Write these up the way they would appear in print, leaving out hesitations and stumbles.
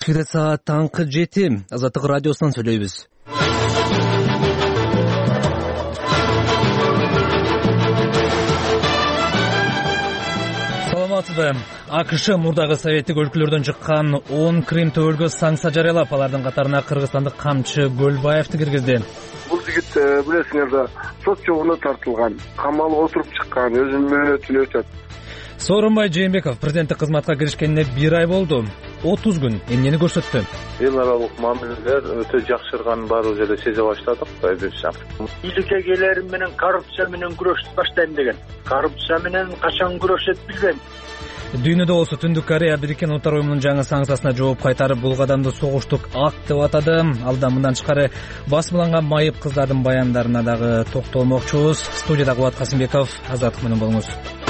Эфирде саат таңкы 7. Азаттык радиосунан сүйлөйбүз. Саламатсызбы. АКШ мурдагы советтик өлкөлөрдөн чыккан 10 Крим төбөлгө санкция жарыялап, алардын катарына кыргызстандык камчы Гөлбаевди киргизди. Бул жигит билесиңер да сот жобуна тартылган, камалып отуруп чыккан, өзүнүн мөөнөтүн өтөт. Сооронбай Жээнбеков президенттик кызматка киришкенине 1 ай болду. 30 күн эмнени көрсөттү? Эл аралык мамилелер өтө жакшырганын баарыбыз эле сезе баштадык. Байбекжан. Бийликке келерим менен коррупция менен күрөштү баштайм деген. Коррупция менен качан күрөшөт билбейм. Дүйнөдө болсо Түндүк Корея Бириккен Улуттар Уюмунун жаңы санкциясына жооп кайтарып, бул кадамды согуштук акт деп атады. Алда мындан тышкары басмаланган майып кыздардын баяндарына дагы токтолмокчубуз. Студияда Кубат Касымбеков, Азаттык менен болуңуз.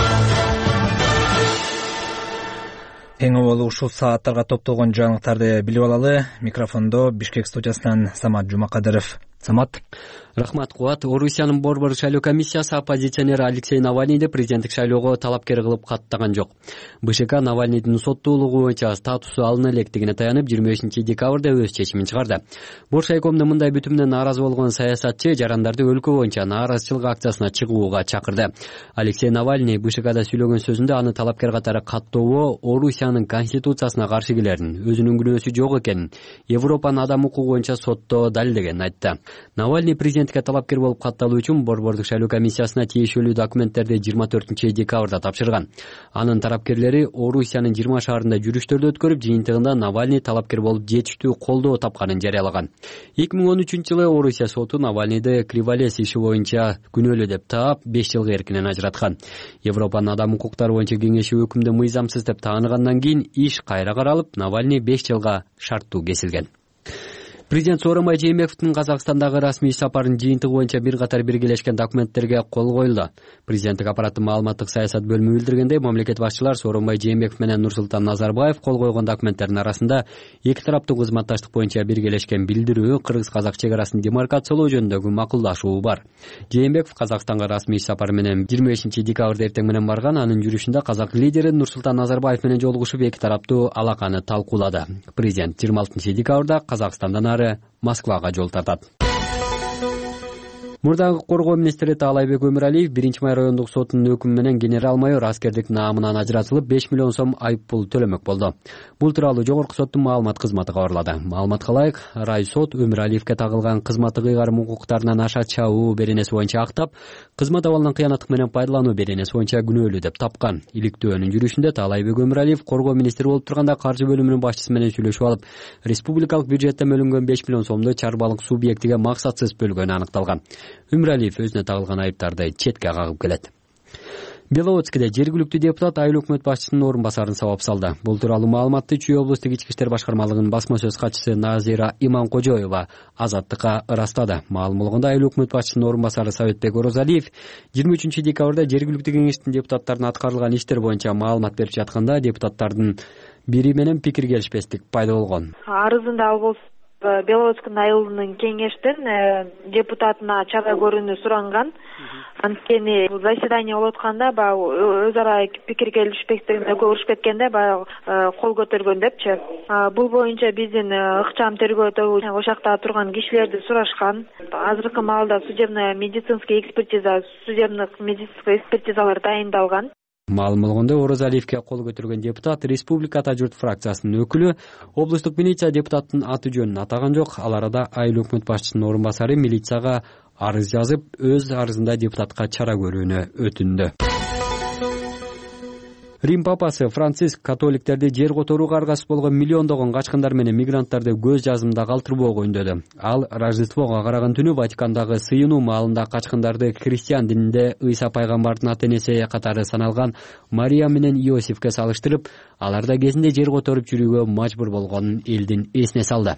Эң аввал ушул сааттарга топтолгон жаңылыктарды билип алалы. Микрофондо Бишкек студиясынан Самат Жумакадыров. Самат. Рахмат, Кубат. Орусиянын Борбор шайлоо комиссиясы оппозиционер Алексей Навальныйды президенттик шайлоого талапкер кылып каттаган жок. БШК Навальныйдын соттуулугу боюнча статусу алына электигине таянып 25-декабрда өз чечимин чыгарды. Боршайкомдун мындай бүтүмүнө нааразы болгон саясатчы жарандарды өлкө боюнча нааразычылык акциясына чыгууга чакырды. Алексей Навальный БШКда сүйлөгөн сөзүндө аны талапкер катары каттоого Орусиянын конституциясына каршы келерин, өзүнүн күнөөсү жок экенин, Европанын адам укугу боюнча сотто далилдегенин айтты. Навальный президентке талапкер болуп катталуу үчүн Борбордук шайлоо комиссиясына тиешелүү документтерди 24-декабрда тапшырган. Анын тарапкерлери Орусиянын 20 шаарында жүрүштөрдү өткөрүп, жыйынтыгында Навальный талапкер болуп жетиштүү колдоо тапканын жарыялаган. 2013-жылы Орусия соту Навальныйды криволес иши боюнча күнөөлүү деп таап 5 жылга эркинен ажыраткан. Европанын адам укуктары боюнча кеңеши өкүмдү мыйзамсыз деп тааныгандан кийин иш кайра каралып, Навальный 5 жылга шарттуу кесилген. Президент Сооронбай Жээнбековдун Казакстандагы расмий сапарын жыйынтыгы боюнча бир катар биргелешкен документтерге кол коюлду. Президенттик аппараттын маалыматтык саясат бөлүмү билдиргендей, мамлекет башчылар Сооронбай Жээнбеков менен Нурсултан Назарбаев кол койгон документтердин арасында эки тараптуу кызматташтык боюнча биргелешкен билдирүү, кыргыз-казак чек арасын демаркациялоо жөнүндөгү макулдашуу бар. Жээнбеков Казакстанга расмий сапар менен 25-декабрда эртең менен барган. Анын жүрүшүндө казак лидери Нурсултан Назарбаев менен жолугушуп эки тараптуу алаканы талкуулады. Президент 26-декабрда Казакстандан Москвага жол тартат. Мурдагы коргоо министри Таалайбек Өмүралиев 1-май райондук сотунун өкүмү менен генерал-майор аскердик наамынан ажыратылып 5 миллион сом айып пул төлөмөк болду. Бул тууралуу жогорку соттун маалымат кызматы кабарлады. Маалыматка ылайык, рай сот Өмүралиевке тагылган кызматтык ыйгарым укуктарынан аша чабуу беренеси боюнча актап, кызмат абалынан кыянаттык менен пайдалануу беренеси боюнча күнөөлүү деп тапкан. Иликтөөнүн жүрүшүндө Таалайбек Өмүралиев коргоо министри болуп турганда каржы бөлүмүнүн башчысы менен сүйлөшүп алып, республикалык бюджеттен бөлүнгөн 5 миллион сомду чарбалык субъектиге максатсыз бөлгөнү аныкталган. Өмүралиев өзүнө тагылган айыптарды четке кагып келет. Беловодскиде жергиликтүү депутат айыл өкмөт башчысынын орун басарын сабап салды. Бул тууралуу маалыматты Чүй облустук ички иштер башкармалыгынын басма сөз катчысы Назира Иманкожоева Азаттыкка ырастады. Маалым болгондо айыл өкмөт башчысынын орун басары Советбек Орозалиев 23-декабрда жергиликтүү кеңештин депутаттарына аткарылган иштер боюнча маалымат берип жатканда депутаттардын бири менен пикир келишпестик пайда болгон. Арызында ал болсо Беловодскинин айылынын кеңештин депутатына чара көрүүнү суранган. Анткени заседание болуп атканда баягы өз ара пикир келишпестигине көрүшүп кеткенде баягы кол көтөргөн депчи. Бул боюнча биздин ыкчам тергөө тобу ошол жакта турган кишилерди сурашкан. Азыркы маалда судебный медицинский экспертизалар дайындалган. Маалым болгондой, Орозалиевке кол көтөргөн депутат Республика Ата журт фракциясынын өкүлү. Облустук милиция депутаттын аты жөнүн атаган жок. Ал арада айыл өкмөт башчысынын орун басары милицияга арыз жазып, өз арызында депутатка чара көрүүнү өтүндү. Рим папасы Франциск католиктерди жер которууга аргасыз болгон миллиондогон качкындар менен мигранттарды көз жазымда калтырбоого үндөдү. Ал Рождествого караган түнү Ватикандагы сыйынуу маалында качкындарды христиан дининде Ыйса пайгамбардын ата-энеси катары саналган Мария менен Иосифке салыштырып, аларда кезинде жер которуп жүрүүгө мажбур болгонун элдин эсине салды.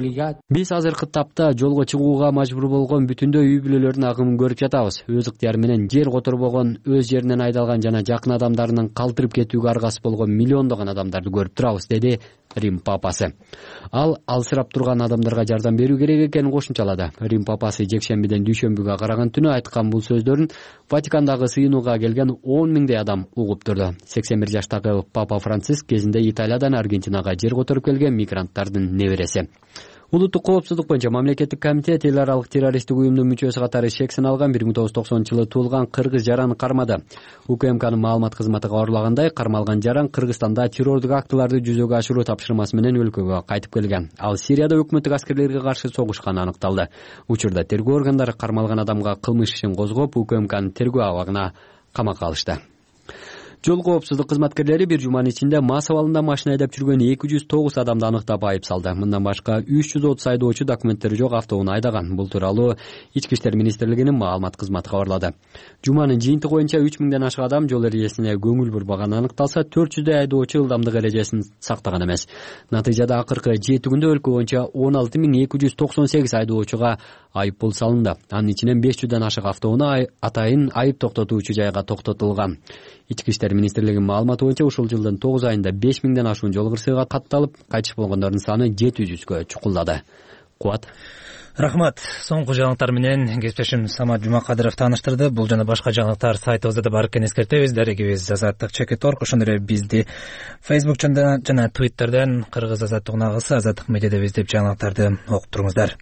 Биз азыркы тапта жолго чыгууга мажбур болгон бүтүндөй үй бүлөлөрдүн агымын көрүп жатабыз. Өз ыктыяры менен менен жер которбогон, өз жеринен айдалган жана жакын адамдарынын калтырып кетүүгө аргасы болгон миллиондогон адамдарды көрүп турабыз, деди Рим папасы. Ал алсырап турган адамдарга жардам берүү керек экенин кошумчалады. Рим папасы жекшембиден дүйшөмбүгө караган түнү айткан бул сөздөрүн Ватикандагы сыйынууга келген 10 миңдей адам угуп турду. 81 жаштагы Папа Франциск кезинде Италиядан Аргентинага жер которуп келген мигранттардын небереси. Улуттук коопсуздук боюнча мамлекеттик комитет эл аралык террористтик уюмдун мүчөсү катары шексин алган 1990-жылы туулган кыргыз жараны кармады. УКМКнын маалымат кызматы кабарлагандай, кармалган жаран Кыргызстанда террордук актыларды жүзөгө ашыруу тапшырмасы менен өлкөгө кайтып келген. Ал Сирияда өкмөттүк аскерлерге каршы согушканы аныкталды. Учурда тергөө органдары кармалган адамга кылмыш ишин козгоп, УКМКнын тергөө абагына камакка алышты. Жол коопсуздук кызматкерлери бир жуманын ичинде мас абалында машина айдап жүргөн 209 адамды аныктап айып салды. Мындан башка 330 айдоочу документтери жок автоунаа айдаган. Бул тууралуу Ички иштер министрлигинин маалымат кызматы кабарлады. Жуманын жыйынтыгы боюнча 3000ден ашык адам жол эрежесине көңүл бурбаганы аныкталса, 400дөй айдоочу ылдамдык эрежесин сактаган эмес. Натыйжада акыркы 7 күндө өлкө боюнча 16298 айдоочуга айыппул салынды. Анын ичинен 500ден ашык автоунаа атайын айып токтотуучу жайга токтотулган. Ички иштер министрлигинин маалыматы боюнча ушул жылдын 9 айында 5000ден ашуун жол кырсыгы катталып, кайтыш болгондордун саны 700гө чукулдады. Кубат. Рахмат. Соңку жаңылыктар менен кесиптешим Самат Жумакадыров тааныштырды. Бул жана башка жаңылыктар сайтыбызда да бар экенин эскертебиз. Дарегибиз Азаттык.org, ошондой эле бизди Facebook жана Twitterден Кыргыз Азаттык нагысы Азаттык медиада издеп жаңылыктарды окуп туруңуздар.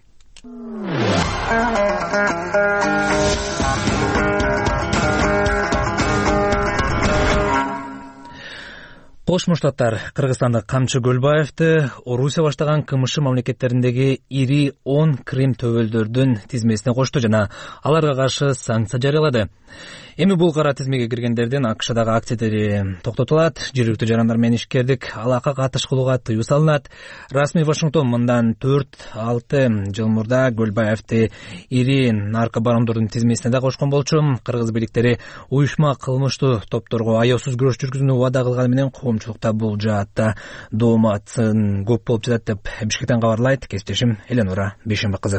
Кошмо Штаттар Кыргызстандык Камчы Көлбаевди Орусия баштаган КМШ мамлекеттериндеги ири 10 Крим төбөлдөрдүн тизмесине кошту жана аларга каршы санкция жарыялады. Эми бул кара тизмеге киргендердин АКШдагы активдери токтотулат, жергиликтүү жарандар менен ишкердик алака катыш кылууга тыюу салынат. Расмий Вашингтон мындан 4-6 жыл мурда Көлбаевди ири наркобарондордун тизмесине да кошкон болчу. Кыргыз бийликтери уюшма кылмыштуу топторго аяусуз күрөш жүргүзүүнү убада кылганы менен коомчулукта бул жаатта дооматын көп болуп жатат деп Бишкектен кабарлайт кесиптешим Эленора Бейшенбек кызы.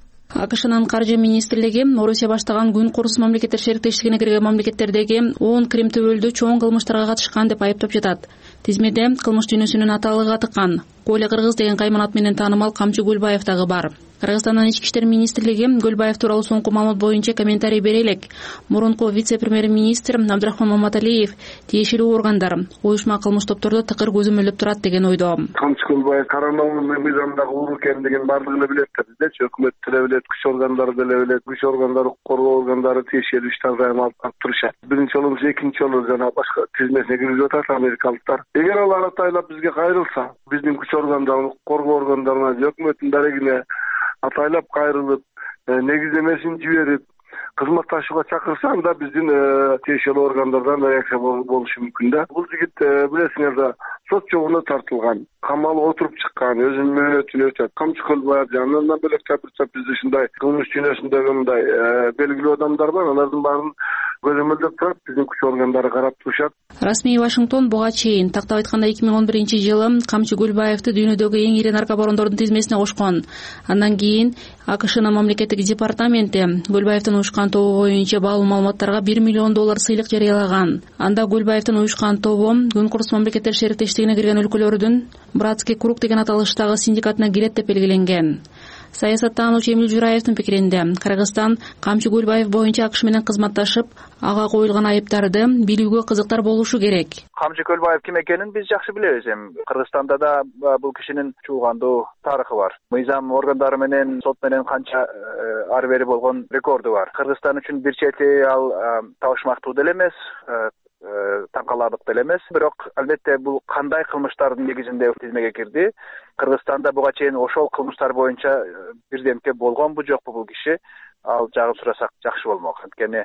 АКШнын каржы министрлиги Орусия баштаган күн курус мамлекеттер шериктештигине кирген мамлекеттердеги 10 Крим төбөлдү чоң кылмыштарга катышкан деп айыптап жатат. Тизмеде кылмыш дүйнөсүнүн аталыгы атыккан Коля Кыргыз деген кайман ат менен таанымал Камчы Көлбаев дагы бар. Кыргызстандын Ички иштер министрлиги Көлбаев тууралуу соңку маалымат боюнча комментарий бере элек. Мурунку вице-премьер-министр Абдрахман Маматалиев тиешелүү органдар уюшма кылмыш топторду тыкыр көзөмөлдөп турат деген ойдо. Камчы Көлбаев каранауынын мыйзамдагы уур экендигин бардыгы эле билет да, биздечи өкмөт деле билет, күч органдары деле билет, күч органдары, коргоо органдары тиешелүү иштер дайым алып турушат. Биринчи жолу, экинчи жолу жана башка тизмесине киргизип атат америкалыктар. Эгер алар атайлап бизге кайрылса, биздин күч органдары, коргоо органдарына, өкмөттүн дарегине атайлап кайрылып, негиздемесин жиберип, кызматташууга чакырса, анда биздин тиешелүү органдардан реакция болушу мүмкүн да. Бул жигит билесиңер да, сот жогуна тартылган, камалга отуруп чыккан, өзүнүн мөөнөтүн өтөт. Камчы Көлбаев жанынан бөлөк бизде ушундай кылмыш дүйнөсүндөгү мындай белгилүү адамдар бар, алардын баарын көзөмөлдөп турат, биздин күч органдары карап турушат. Расмий Вашингтон буга чейин тактап айтканда 2011-жылы Камчы Көлбаевди дүйнөдөгү эң ири наркобарондордун тизмесине кошкон. Андан кийин АКШнын мамлекеттик департаменти Көлбаевдин уюшкан тобу боюнча баалуу маалыматтарга $1 миллион сыйлык жарыялаган. Анда Көлбаевдин уюшкан тобу күн курус мамлекеттер шериктештигине кирген өлкөлөрдүн Братский круг деген аталыштагы синдикатына кирет деп белгиленген. Саясаттануучу Эмил Жураевдин пикиринде, Кыргызстан Камчы Көлбаев боюнча АКШ менен кызматташып, ага коюлган айыптарды билүүгө кызыктар болушу керек. Камчы Көлбаев ким экенин биз жакшы билебиз. Кыргызстанда да бул кишинин чуулгандуу тарыхы бар. Мыйзам органдары менен, сот менен канча ары бери болгон рекорду бар. Кыргызстан үчүн бир чети ал табышмактуу деле эмес, таң каларлык деле эмес, бирок албетте бул кандай кылмыштардын негизинде тизмеге кирди. Кыргызстанда буга чейин ошол кылмыштар боюнча бирдемке болгонбу жокпу бул киши, ал жагын сурасак жакшы болмок. Анткени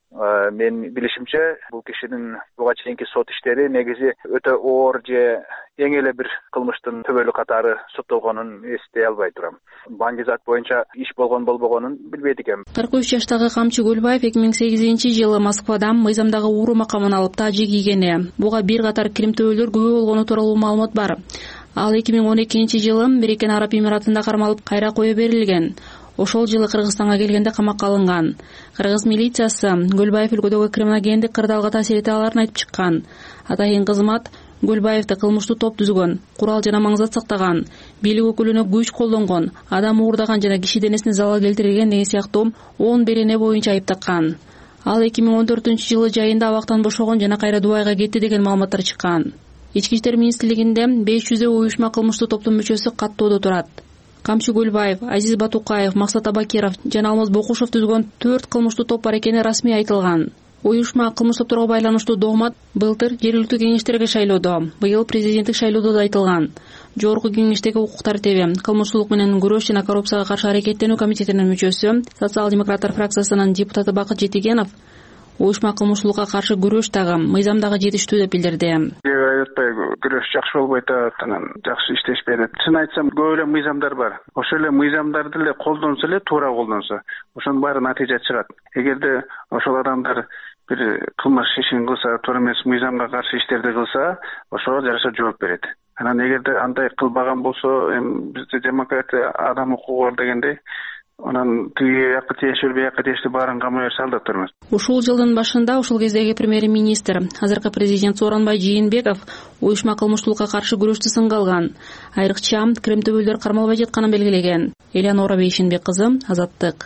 мен билишимче бул кишинин буга чейинки сот иштери негизи өтө оор же эң эле бир кылмыштын төбөлү катары соттолгонун эстей албай турам. Баңгизат боюнча иш болгон болбогонун билбейт экенмин. 43 жаштагы Камчы Көлбаев 2008-жылы Москвада мыйзамдагы ууру макамын алып тажи кийгени. Буга бир катар Крим төбөлдөр күбө болгону тууралуу маалымат бар. Ал 2012-жылы Бириккен Араб Эмиратында кармалып кайра кое берилген. ошол жылы Кыргызстанга келгенде камакка алынган. Кыргыз милициясы Көлбаев өлкөдөгү криминогендик кырдаалга таасир эте аларын айтып чыккан. Атайын кызмат Көлбаевди кылмыштуу топ түзгөн, курал жана маңзат сактаган, бийлик өкүлүнө күч колдонгон, адам уурдаган жана киши денесине залал келтирген деген сыяктуу 10 берене боюнча айыптакан. Ал 2014-жылы жайында абактан бошогон жана кайра Дубайга кетти деген маалыматтар чыккан. Ички иштер министрлигинде 500 уюшма кылмыштуу топтун мүчөсү каттоодо турат. Камчы Көлбаев, Азиз Батукаев, Максат Абакиров жана Алмаз Бокушев түзгөн 4 кылмыштуу топ бар экени расмий айтылган. Уюшма кылмыш топторго байланыштуу доомат былтыр жергиликтүү кеңештерге шайлоодо, быйыл президенттик шайлоодо да айтылган. Жогорку кеңештеги укук тартиби, кылмыштуулук менен күрөш жана коррупцияга каршы аракеттенүү комитетинин мүчөсү, социал-демократтар фракциясынын депутаты Бакыт Жетигенов уюшма кылмыштуулукка каршы күрөш дагы мыйзам дагы жетиштүү деп билдирди. Аябай күрөш жакшы болбой атат, анан жакшы иштешпей атат. Чын айтсам, көп эле мыйзамдар бар. Ошол эле мыйзамдарды эле колдонсо эле, туура колдонсо, ошонун баары натыйжа чыгат. Эгерде ошол адамдар бир кылмыш ишин кылса, туура эмес мыйзамга каршы иштерди кылса, ошого жараша жооп берет. Анан эгерде андай кылбаган болсо, бизде демократия, адам укугу бар дегендей, анан тиги жакка тиешелүү, бияка тиешелүү баарын камай берсе алдап турмуз. Ушул жылдын башында ушул кездеги премьер-министр, азыркы президент Сооронбай Жээнбеков уюшма кылмыштуулукка каршы күрөштү сынга алган. Айрыкча Крым төбөлдөр кармалбай жатканын белгилеген. Элеонора Бейшенбек кызы, Азаттык.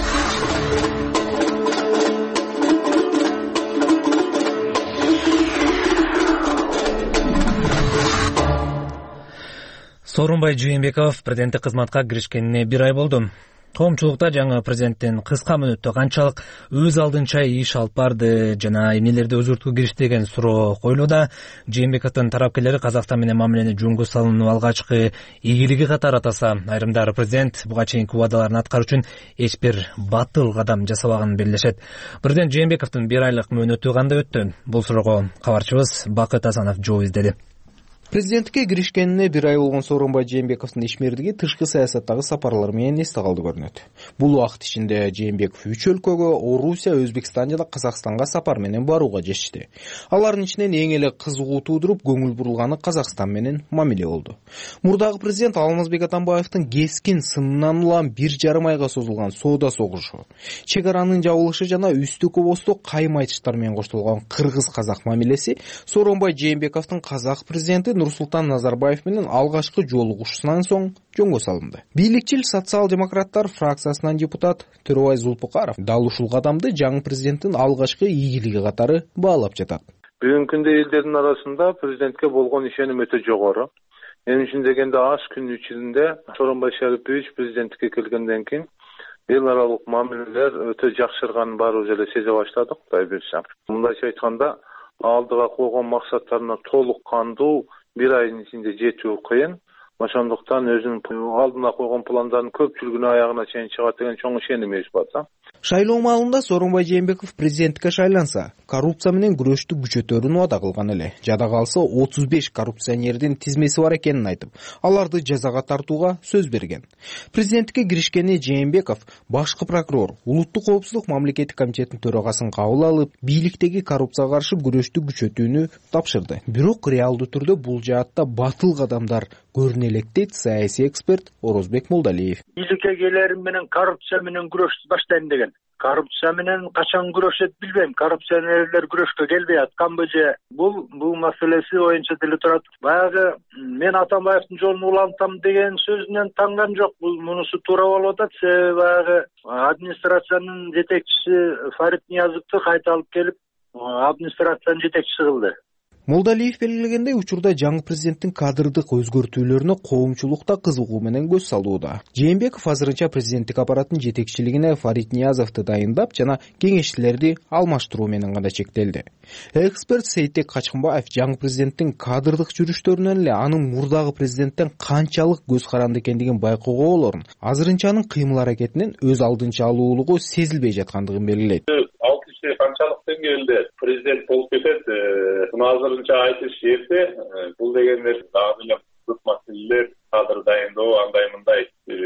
Сооронбай Жээнбеков президенттик кызматка киришкенине 1 ай болду. Коомчулукта жаңы президенттин кыска мөөнөттө канчалык өз алдынча иш алып барды жана эмнелерди өзгөрткө киришти деген суроо коюлууда. Жээнбековдун тарапкерлери Казакстан менен мамилени жөнгө салууну алгачкы ийгилиги катары атаса, айрымдары президент буга чейинки убадаларын аткаруу үчүн эч бир батыл кадам жасабаганын белгилешет. Президент Жээнбековдун 1 айлык мөөнөтү кандай өттү? Бул суроого кабарчыбыз Бакыт Асанов жооп издеди. Президенттикке киришкенине 1 ай болгон Сооронбай Жээнбековдун ишмердиги тышкы саясаттагы сапарлары менен эсте калды көрүнөт. Бул убакыт ичинде Жээнбеков 3 өлкөгө — Орусия, Өзбекстан жана Казакстанга сапар менен барууга чечти. Алардын ичинен эң эле кызыгуу туудуруп көңүл бурулганы Казакстан менен мамиле болду. Мурдагы президент Алмазбек Атамбаевдин кескин сынынан улам 1,5 айга созулган соода согушу, чек аранын жабылышы жана үстү-көбөстү кайым айтыштар менен коштолгон кыргыз-казак мамилеси Сооронбай Жээнбековдун казак президенти Нурсултан Назарбаев менен алгачкы жолугушуунан соң жөнгө салынды. Бийликчил социал-демократтар фракциясынан депутат Төрөбай Зулпукаров дал ушул кадамды жаңы президенттин алгачкы ийгилиги катары баалап жатат. Бүгүнкү күндө элдердин арасында президентке болгон ишеним өтө жогору. Мен үчүн дегенде аз күн ичинде Сооронбай Шарипович президенттикке келгенден кийин эл аралык мамилелер өтө жакшырганын баарыбыз эле сезе баштадык. Кудай буйрса. Мындайча айтканда, алдыга койгон максаттарына толук кандуу 1 айдын ичинде жетүү кыйын. Ошондуктан өзүнүн алдына койгон пландардын көпчүлүгүнүн аягына чейин чыгат деген чоң ишенимибиз бар. Шайлоо маалында Сооронбай Жээнбеков президенттикке шайланса, коррупция менен күрөштү күчөтөрүн убада кылган эле. Жада калса 35 коррупционердин тизмеси бар экенин айтып, аларды жазага тартууга сөз берген. Президенттикке киришкени Жээнбеков башкы прокурор, улуттук коопсуздук мамлекеттик комитетинин төрагасын кабыл алып, бийликтеги коррупцияга каршы күрөштү күчөтүүнү тапшырды. Бирок реалдуу түрдө бул жаатта батыл кадамдар көрүнө элек дейт саясий эксперт Орозбек Молдалиев. Бийликке келерим менен коррупция менен күрөштү баштайм деген. Коррупция менен качан күрөшөт билбейм. Коррупционерлер күрөшкө келбей атканбы же? Бул маселеси оюнча деле турат. Баягы мен Атамбаевдин жолун улантам деген сөзүнөн танган жок. Бул мунусу туура болуп атат. Себеби баягы администрациянын жетекчиси Фарид Ниязовду кайта алып келип, администрациянын жетекчиси кылды. Молдалиев белгилегендей, учурда жаңы президенттин кадрдык өзгөртүүлөрүнө коомчулукта кызыгуу менен көз салууда. Жээнбеков азырынча президенттик аппараттын жетекчилигине Фарид Ниязовду дайындап жана кеңешчилерди алмаштыруу менен гана чектелди. Эксперт Сейтек Качкынбаев жаңы президенттин кадрдык жүрүштөрүнөн эле анын мурдагы президенттен канчалык көз каранды экендигин байкоого болорун, азырынчанын кыймыл-аракетинен өз алдынча алуулугу сезилбей жаткандыгын белгилейт. Канчалык деңгээлде президент болуп кетет, азырынча айтыш эрте. Бул дегенде дагы эле көп маселелер, кадр дайындоо, андай мындай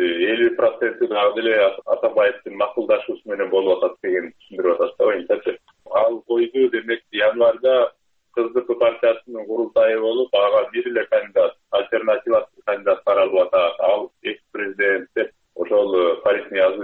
50% дагы эле Атамбаевдин макулдашуусу менен болуп атат деген түшүндүрүп атат да оюнчачы. Ал койду, демек январда КСДП партиясынын курултайы болуп, ага бир эле кандидат, альтернативасы кандидат каралып атат. Ал экс-президент деп ошол Фарид Ниязов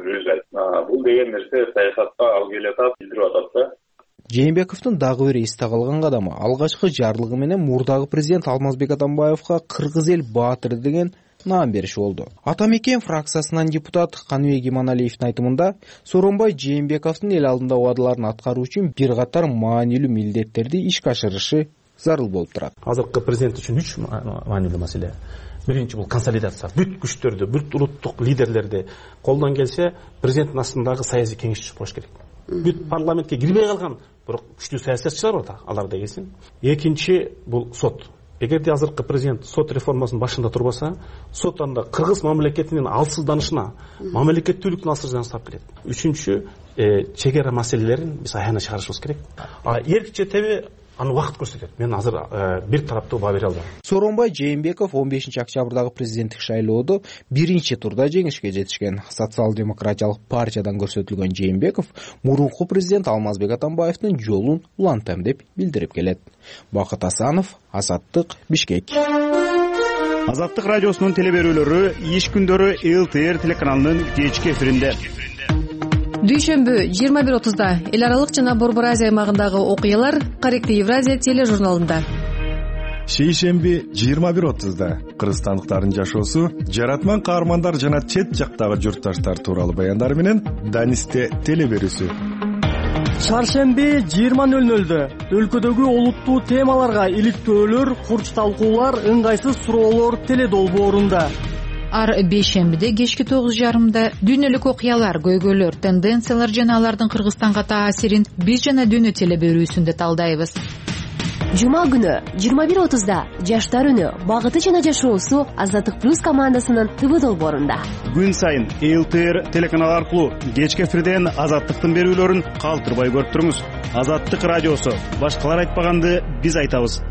нерсе саясатка алып келатат, билдирип атат да. Жээнбековдун дагы бир эсте калган кадамы алгачкы жарлыгы менен мурдагы президент Алмазбек Атамбаевга Кыргыз эл баатыры деген наам бериши болду. Атамекен фракциясынан депутат Каныбек Иманалиевдин айтымында Сооронбай Жээнбековдун эл алдында убадаларын аткаруу үчүн бир катар маанилүү милдеттерди ишке ашырышы зарыл болуп турат. Азыркы президент үчүн 3 маанилүү маселе. Биринчи бул консолидация. Бүт күчтөрдү, бүт улуттук лидерлерди колдон келсе президенттин астындагы саясий кеңешчи болуш керек. Бүт парламентке кирбей калган бирок күчтүү саясатчылар бар да, алар да келсин. Экинчи бул сот. Эгерде азыркы президент сот реформасынын башында турбаса, сот анда кыргыз мамлекетинин алсызданышына, мамлекеттүүлүктүн алсызданышына алып келет. Үчүнчү, чегара маселелерин биз аягына чыгарышыбыз керек. Эркек четеби аны убакыт көрсөтөт. Мен азыр бир тараптуу баа бере албайм. Сооронбай Жээнбеков 15 октябрдагы президенттик шайлоодо биринчи турда жеңишке жетишкен. Социал-демократиялык партиядан көрсөтүлгөн Жээнбеков мурунку президент Алмазбек Атамбаевдин жолун улантам деп билдирип келет. Бакыт Асанов, Азаттык, Бишкек. Азаттык радиосунун телеберүүлөрү иш күндөрү ЛТР телеканалынын кечки эфиринде. Дүйшөмбү 21:30 эл аралык жана Борбор Азия аймагындагы окуялар Каректи Евразия тележурналында. Шейшемби 21:30 кыргызстандыктардын жашоосу, жаратман каармандар жана чет жактагы журтташтар тууралуу баяндар менен Данисте телеберүүсү. Чаршемби 20:00 өлкөдөгү олуттуу темаларга иликтөөлөр, курч талкуулар, ыңгайсыз суроолор теледолбоорунда. Ар бейшембиде кечки 9:30 дүйнөлүк окуялар, көйгөйлөр, тенденциялар жана алардын Кыргызстанга таасирин биз жана дүйнө телеберүүсүндө талдайбыз. Жума күнү 21:30 жаштар үнү, багыты жана жашоосу Азаттык плюс командасынын ТВ долбоорунда. Күн сайын ЛТР телеканалы аркылуу кечки эфирден Азаттыктын берүүлөрүн калтырбай көрүп туруңуз. Азаттык радиосу, башкалар айтпаганды биз айтабыз.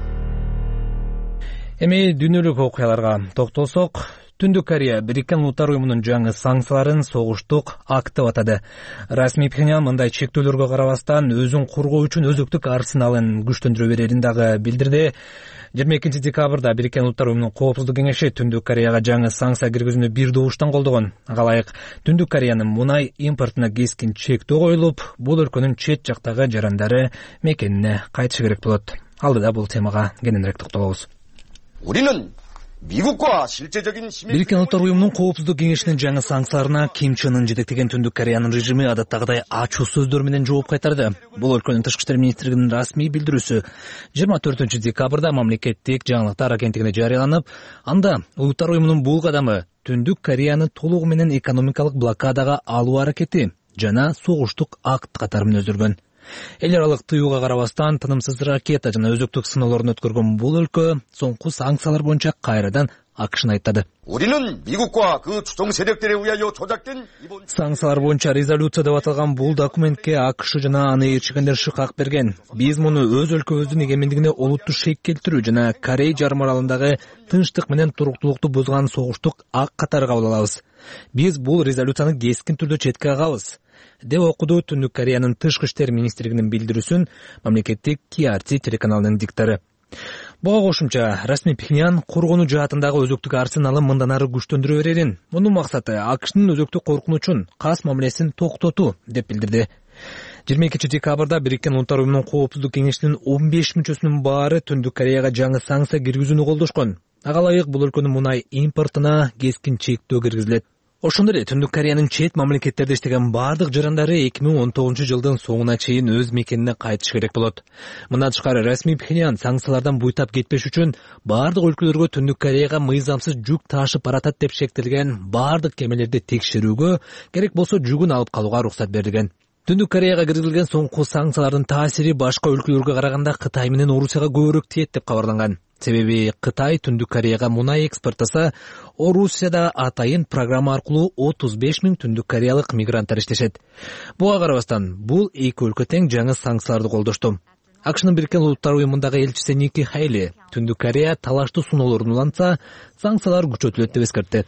Эми дүйнөлүк окуяларга токтолсок, Түндүк Корея Бириккен Улуттар уюмунун жаңы санкцияларын согуштук акт деп атады. Расмий Пхеньян мындай чектөөлөргө карабастан өзүн коргоо үчүн өзөктүк арсеналын күчтөндүрө берерин дагы билдирди. 22 декабрда Бириккен Улуттар уюмунун коопсуздук кеңеши Түндүк Кореяга жаңы санкция киргизүүнү бир добуштан колдогон. Ага ылайык Түндүк Кореянын мунай импортуна кескин чектөө коюлуп, бул өлкөнүн чет жактагы жарандары мекенине кайтышы керек болот. Алдыда бул темага кененирээк токтолобуз. Бириккен Улуттар уюмунун коопсуздук кеңешинин жаңы санкцияларына Ким Чен Ын жетектеген Түндүк Кореянын режими адаттагыдай ачуу сөздөр менен жооп кайтарды. Бул өлкөнүн тышкы иштер министрлигинин расмий билдирүүсү 24 декабрда мамлекеттик жаңылыктар агенттигине жарыяланып, анда Улуттар уюмунун бул кадамы Түндүк Кореяны толугу менен экономикалык блокадага алуу аракети жана согуштук акт катары мүнөздөргөн. Эл аралык тыюуга карабастан тынымсыз ракета жана өзөктүк сыноолорун өткөргөн бул өлкө соңку санкциялар боюнча кайрадан акшын айттады. Санкциялар боюнча резолюция деп аталган бул документке АКШ жана аны ээрчигендер шыкак берген. Биз муну өз өлкөбүздүн эгемендигине олуттуу шек келтирүү жана Корей жарым аралындагы тынчтык менен туруктуулукту бузган согуштук акт катары кабыл алабыз. Биз бул резолюцияны кескин түрдө четке кагабыз, деп окуду Түндүк Кореянын тышкы иштер министрлигинин билдирүүсүн мамлекеттик KRT телеканалынын диктору. Буга кошумча Расмий Пхеньян коргонуу жаатындагы өзөктүк арсеналын мындан ары күчтөндүрө берерин, мунун максаты АКШнын өзөктүк коркунучун, кас мамилесин токтотуу деп билдирди. 22 декабрда Бириккен Улуттар уюмунун коопсуздук кеңешинин 15 мүчөсүнүн баары Түндүк Кореяга жаңы санкция киргизүүнү колдошкон. Ага ылайык бул өлкөнүн мунай импортуна кескин чектөө киргизилет. Ошондой эле Түндүк Кореянын чет мамлекеттерде иштеген бардык жарандары 2019 жылдын соңуна чейин өз мекенине кайтышы керек болот. Мындан тышкары Расмий Пхеньян санкциялардан буйтап кетпеш үчүн бардык өлкөлөргө Түндүк Кореяга мыйзамсыз жүк ташып баратат деп шектелген бардык кемелерди текшерүүгө, керек болсо жүгүн алып калууга уруксат берилген. Түндүк Кореяга киргизилген соңку санкциялардын таасири башка өлкөлөргө караганда Кытай менен Орусияга көбүрөөк тиет деп кабарланган. Себеби Кытай Түндүк Кореяга мунай экспорттаса, Орусияда атайын программа аркылуу 35 000 түндүк кореялык мигранттар иштешет. Буга карабастан, бул эки өлкө тең жаңы санкцияларды колдошту. АКШнын Бириккен Улуттар уюмундагы элчиси Ники Хейли Түндүк Корея талаштуу суноолорун улантса, санкциялар күчөтүлөт деп эскертти.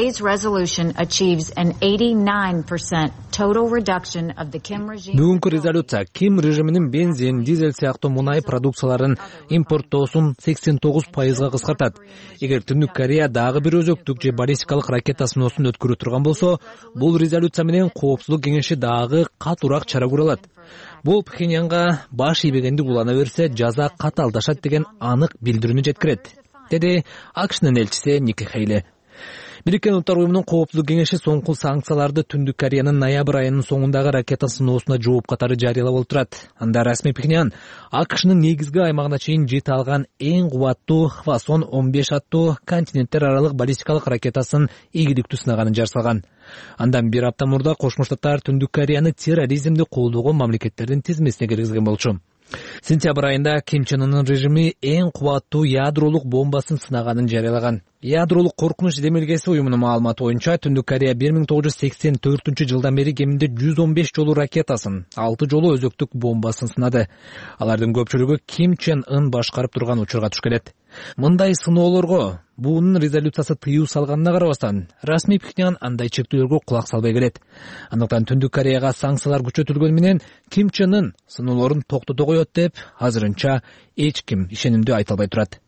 Бүгүнкү резолюция Ким режиминин бензин, дизель сыяктуу мунай продукцияларын импорттоосун 89%га кыскартат. Эгер Түндүк Корея дагы бир өзөктүк же баллистикалык ракета сыноосун өткөрө турган болсо, бул резолюция менен Коопсуздук кеңеши дагы катуураак чара көрө алат. Бул Пхеньянга баш ийбегенди улана берсе, жаза катаалдашат деген анык билдирүүнү жеткирет, деди АКШнын элчиси Ники Хейли. Бириккен Улуттар уюмунун Коопсуздук кеңеши соңку санкцияларды Түндүк Кореянын ноябрь айынын соңундагы ракета сыноосуна жооп катары жарыялап отурат. Анда расмий Пхеньян АКШнын негизги аймагына чейин жете алган эң кубаттуу Хвасон 15 аттуу континенттер аралык баллистикалык ракетасын ийгиликтүү сынаганын жарыялаган. Андан бир апта мурда Кошмо Штаттар Түндүк Кореяны терроризмди колдогон мамлекеттердин тизмесине киргизген болчу. Сентябрь айында Ким Чен Ынын режими эң кубаттуу ядролук бомбасын сынаганын жарыялаган. Ядролук коркунуч демилгеси уюмунун маалыматы боюнча Түндүк Корея 1984-жылдан бери кеминде 115 жолу ракетасын, 6 жолу өзөктүк бомбасын сынады. Алардын көпчүлүгү Ким Чен Ын башкарып турган учурга туш келет. Мындай сыноолорго буунун резолюциясы тыюу салганына карабастан, расмий Пхеньян андай чектөөлөргө кулак салбай келет. Андыктан Түндүк Кореяга санкциялар күчөтүлгөн менен Ким Чен Ын сыноолорун токтото коет деп азырынча эч ким ишенимдүү айта албай турат.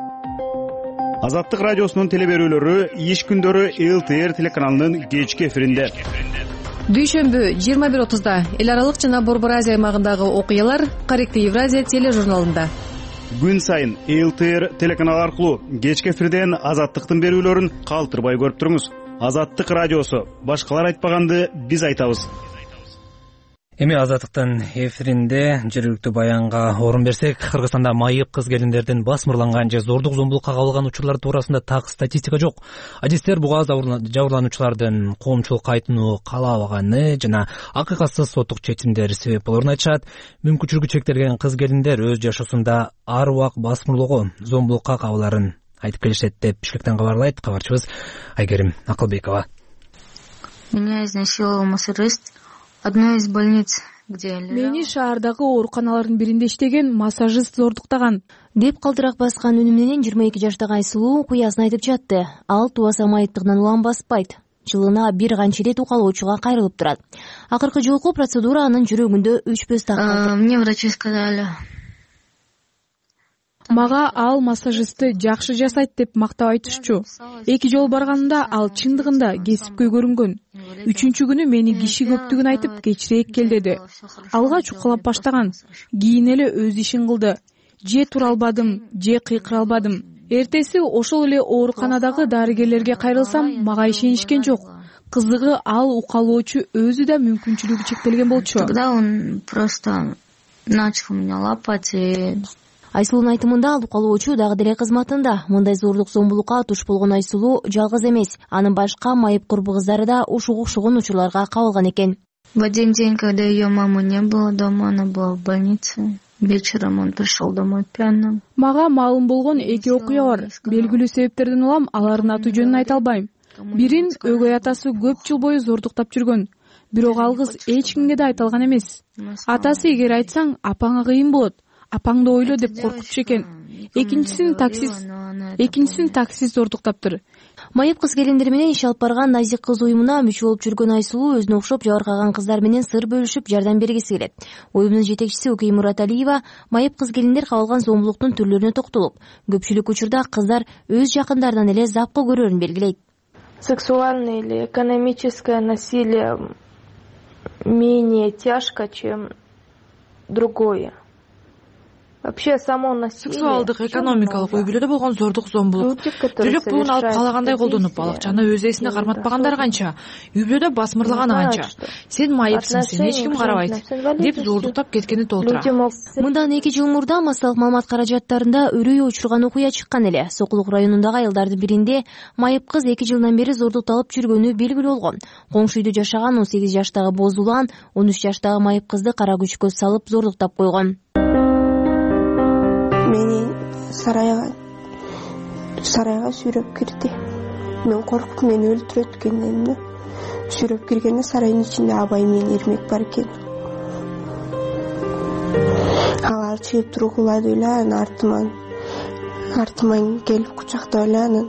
Азаттык радиосунун телеберүүлөрү иш күндөрү ЛТР телеканалынын кечки эфиринде. Дүйшөмбү 21:30 эл аралык жана Борбор Азия аймагындагы окуялар Каректи Евразия тележурналында. Күн сайын ЛТР телеканалы аркылуу кечки эфирден Азаттыктын берүүлөрүн калтырбай көрүп туруңуз. Азаттык радиосу, башкалар айтпаганды биз айтабыз. Эми Азаттыктын эфиринде жергиликтүү баянга орун берсек, Кыргызстанда майып кыз келиндердин басмырланган же зордук зомбулукка кабылган учурлар туурасында так статистика жок. Адистер буга жабырлануучулардын коомчулукка айтууну каалабаганы жана акыйкатсыз соттук чечимдер себеп болоорун айтышат. Мүмкүнчүлүгү чектелген кыз келиндер өз жашоосунда ар убак басмырлоого, зомбулукка кабыларын айтып келишет деп Бишкектен кабарлайт кабарчыбыз Айгерим Акылбекова. Меня изнасиловал массажист одной из больниц, где я лежала. Мени шаардагы ооруканалардын биринде иштеген массажист зордуктаган деп калтырак баскан үнү менен 22 жаштагы Айсулуу куясын айтып жатты. Ал тубаса майыптыгынан улам баспайт. Жылына бир канча рет укалоочуга кайрылып турат. Акыркы жолку процедура анын жүрөгүндө 3 так. Мне врачи сказали. Мага ал массажистти жакшы жасайт деп мактап айтышчу. 2 жол барганымда ал чындыгында кесипкөй көрүнгөн. 3-чү күнү мени киши көптүгүн айтып кечирээк кел деди. Алгач укалап баштаган. Кийин эле өз ишин кылды. Же тура албадым, же кыйкыра албадым. Эртеси ошол эле ооруканадагы дарыгерлерге кайрылсам, мага ишенишкен жок. Кызыгы ал укалоочу өзү да мүмкүнчүлүгү чектелген болчу. Тогда он просто начал меня лапать и Айсулуунун айтымында ал укалоочу дагы деле кызматында. Мындай зордук зомбулукка туш болгон Айсулуу жалгыз эмес. Анын башка майып курбу кыздары да ушуга окшогон учурларга кабылган экен. В один день, когда ее мамы не было дома, она была в больнице. Вечером он пришел домой пьяным. Мага маалым болгон 2 окуя бар. Белгилүү себептерден улам алардын аты жөнүн айта албайм. Бирин өгөй атасы көп жыл бою зордуктап жүргөн. Бирок ал кыз эч кимге да айта алган эмес. Атасы эгер айтсаң, апаңа кыйын болот. Апаңды ойло деп коркутчу экен. Экинчисин таксист зордуктаптыр. Майып кыз келиндер менен иш алып барган Назик кыз уюмуна мүчө болуп жүргөн Айсулуу өзүнө окшоп жабыркаган кыздар менен сыр бөлүшүп жардам бергиси келет. Уюмдун жетекчиси Укей Мураталиева майып кыз келиндер кабылган зомбулуктун түрлөрүнө токтолуп, көпчүлүк учурда кыздар өз жакындарынан эле запкы көрөрүн белгилейт. Сексуальное или экономическое насилие менее тяжко, чем другое. Вообще само насилие. Сексуалдык, экономикалык үй бүлөдө болгон зордук, зомбулук. Жүрөк буун алып каалагандай колдонуп, балакчаны өз эсине карматпагандар канча, үй бүлөдө басмырлаган канча. Сен майыпсың, сени эч ким карабайт деп зордуктап кеткени толтура. Мындан 2 жыл мурда массалык маалымат каражаттарында үрөй учурган окуя чыккан эле. Сокулук районундагы айылдардын биринде майып кыз 2 жылдан бери зордукталып жүргөнү белгилүү болгон. Коңшу үйдө жашаган 18 жаштагы Бозулан 13 жаштагы майып кызды кара күчкө салып зордуктап койгон. Мени сарайга сүйрөп кирди. Мен коркуп мени өлтүрөт экенмин. Сүйрөп киргенде сарайдын ичинде абай менен Эрмек бар экен. Алар баары чыгып тургулады эле анан артыман келип кучактап эле анан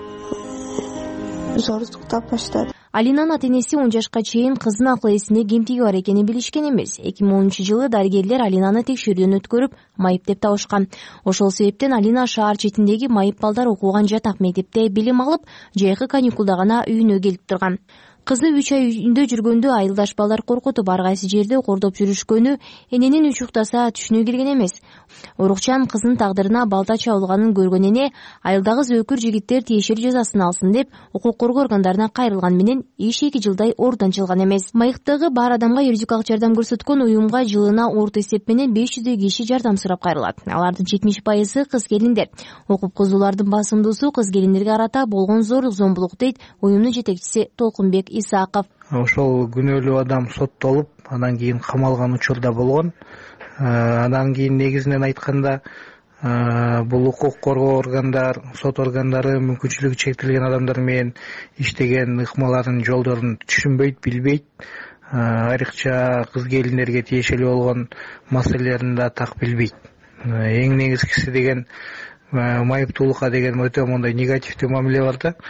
зордуктап баштады. Алинанын ата-энеси 10 жашка чейин кыздын акыл эсинде кемтиги бар экенин билишкен эмес. 2010-жылы дарыгерлер Алинаны текшерүүдөн өткөрүп, майып деп табышкан. Ошол себептен Алина шаар четиндеги майып балдар окуган жатак мектепте билим алып, жайкы каникулда гана үйүнө келип турган. Кызы 3 ай үйүндө жүргөндө айылдаш балдар коркутуп ар кайсы жерде кордоп жүрүшкөнү эненин үч уктаса түшүнө келген эмес. Урукчан кыздын тагдырына балта чабылганын көргөн эне айылдагы зөөкүр жигиттер тиешелүү жазасын алсын деп укук коргоо органдарына кайрылган менен иш 2 жылдай ордон чылган эмес. Майыктагы бар адамга юридикалык жардам көрсөткөн уюмга жылына орто эсеп менен 500 киши жардам сурап кайрылат. Алардын 70% кыз келиндер. Окуп кызуулардын басымдуусу кыз келиндерге карата болгон зорлук зомбулук дейт уюмдун жетекчиси Толкунбек Исаков. Ошол күнөөлүү адам соттолуп, андан кийин камалган учурда болгон. Андан кийин негизинен айтканда бул укук коргоо органдар, сот органдары мүмкүнчүлүгү чектелген адамдар менен иштеген ыкмалардын жолдорун түшүнбөйт, билбейт. Айрыкча кыз келиндерге тиешелүү болгон маселелерин да так билбейт. Эң негизгиси деген майыптуулукка деген өтө мондай негативдүү мамиле бар да.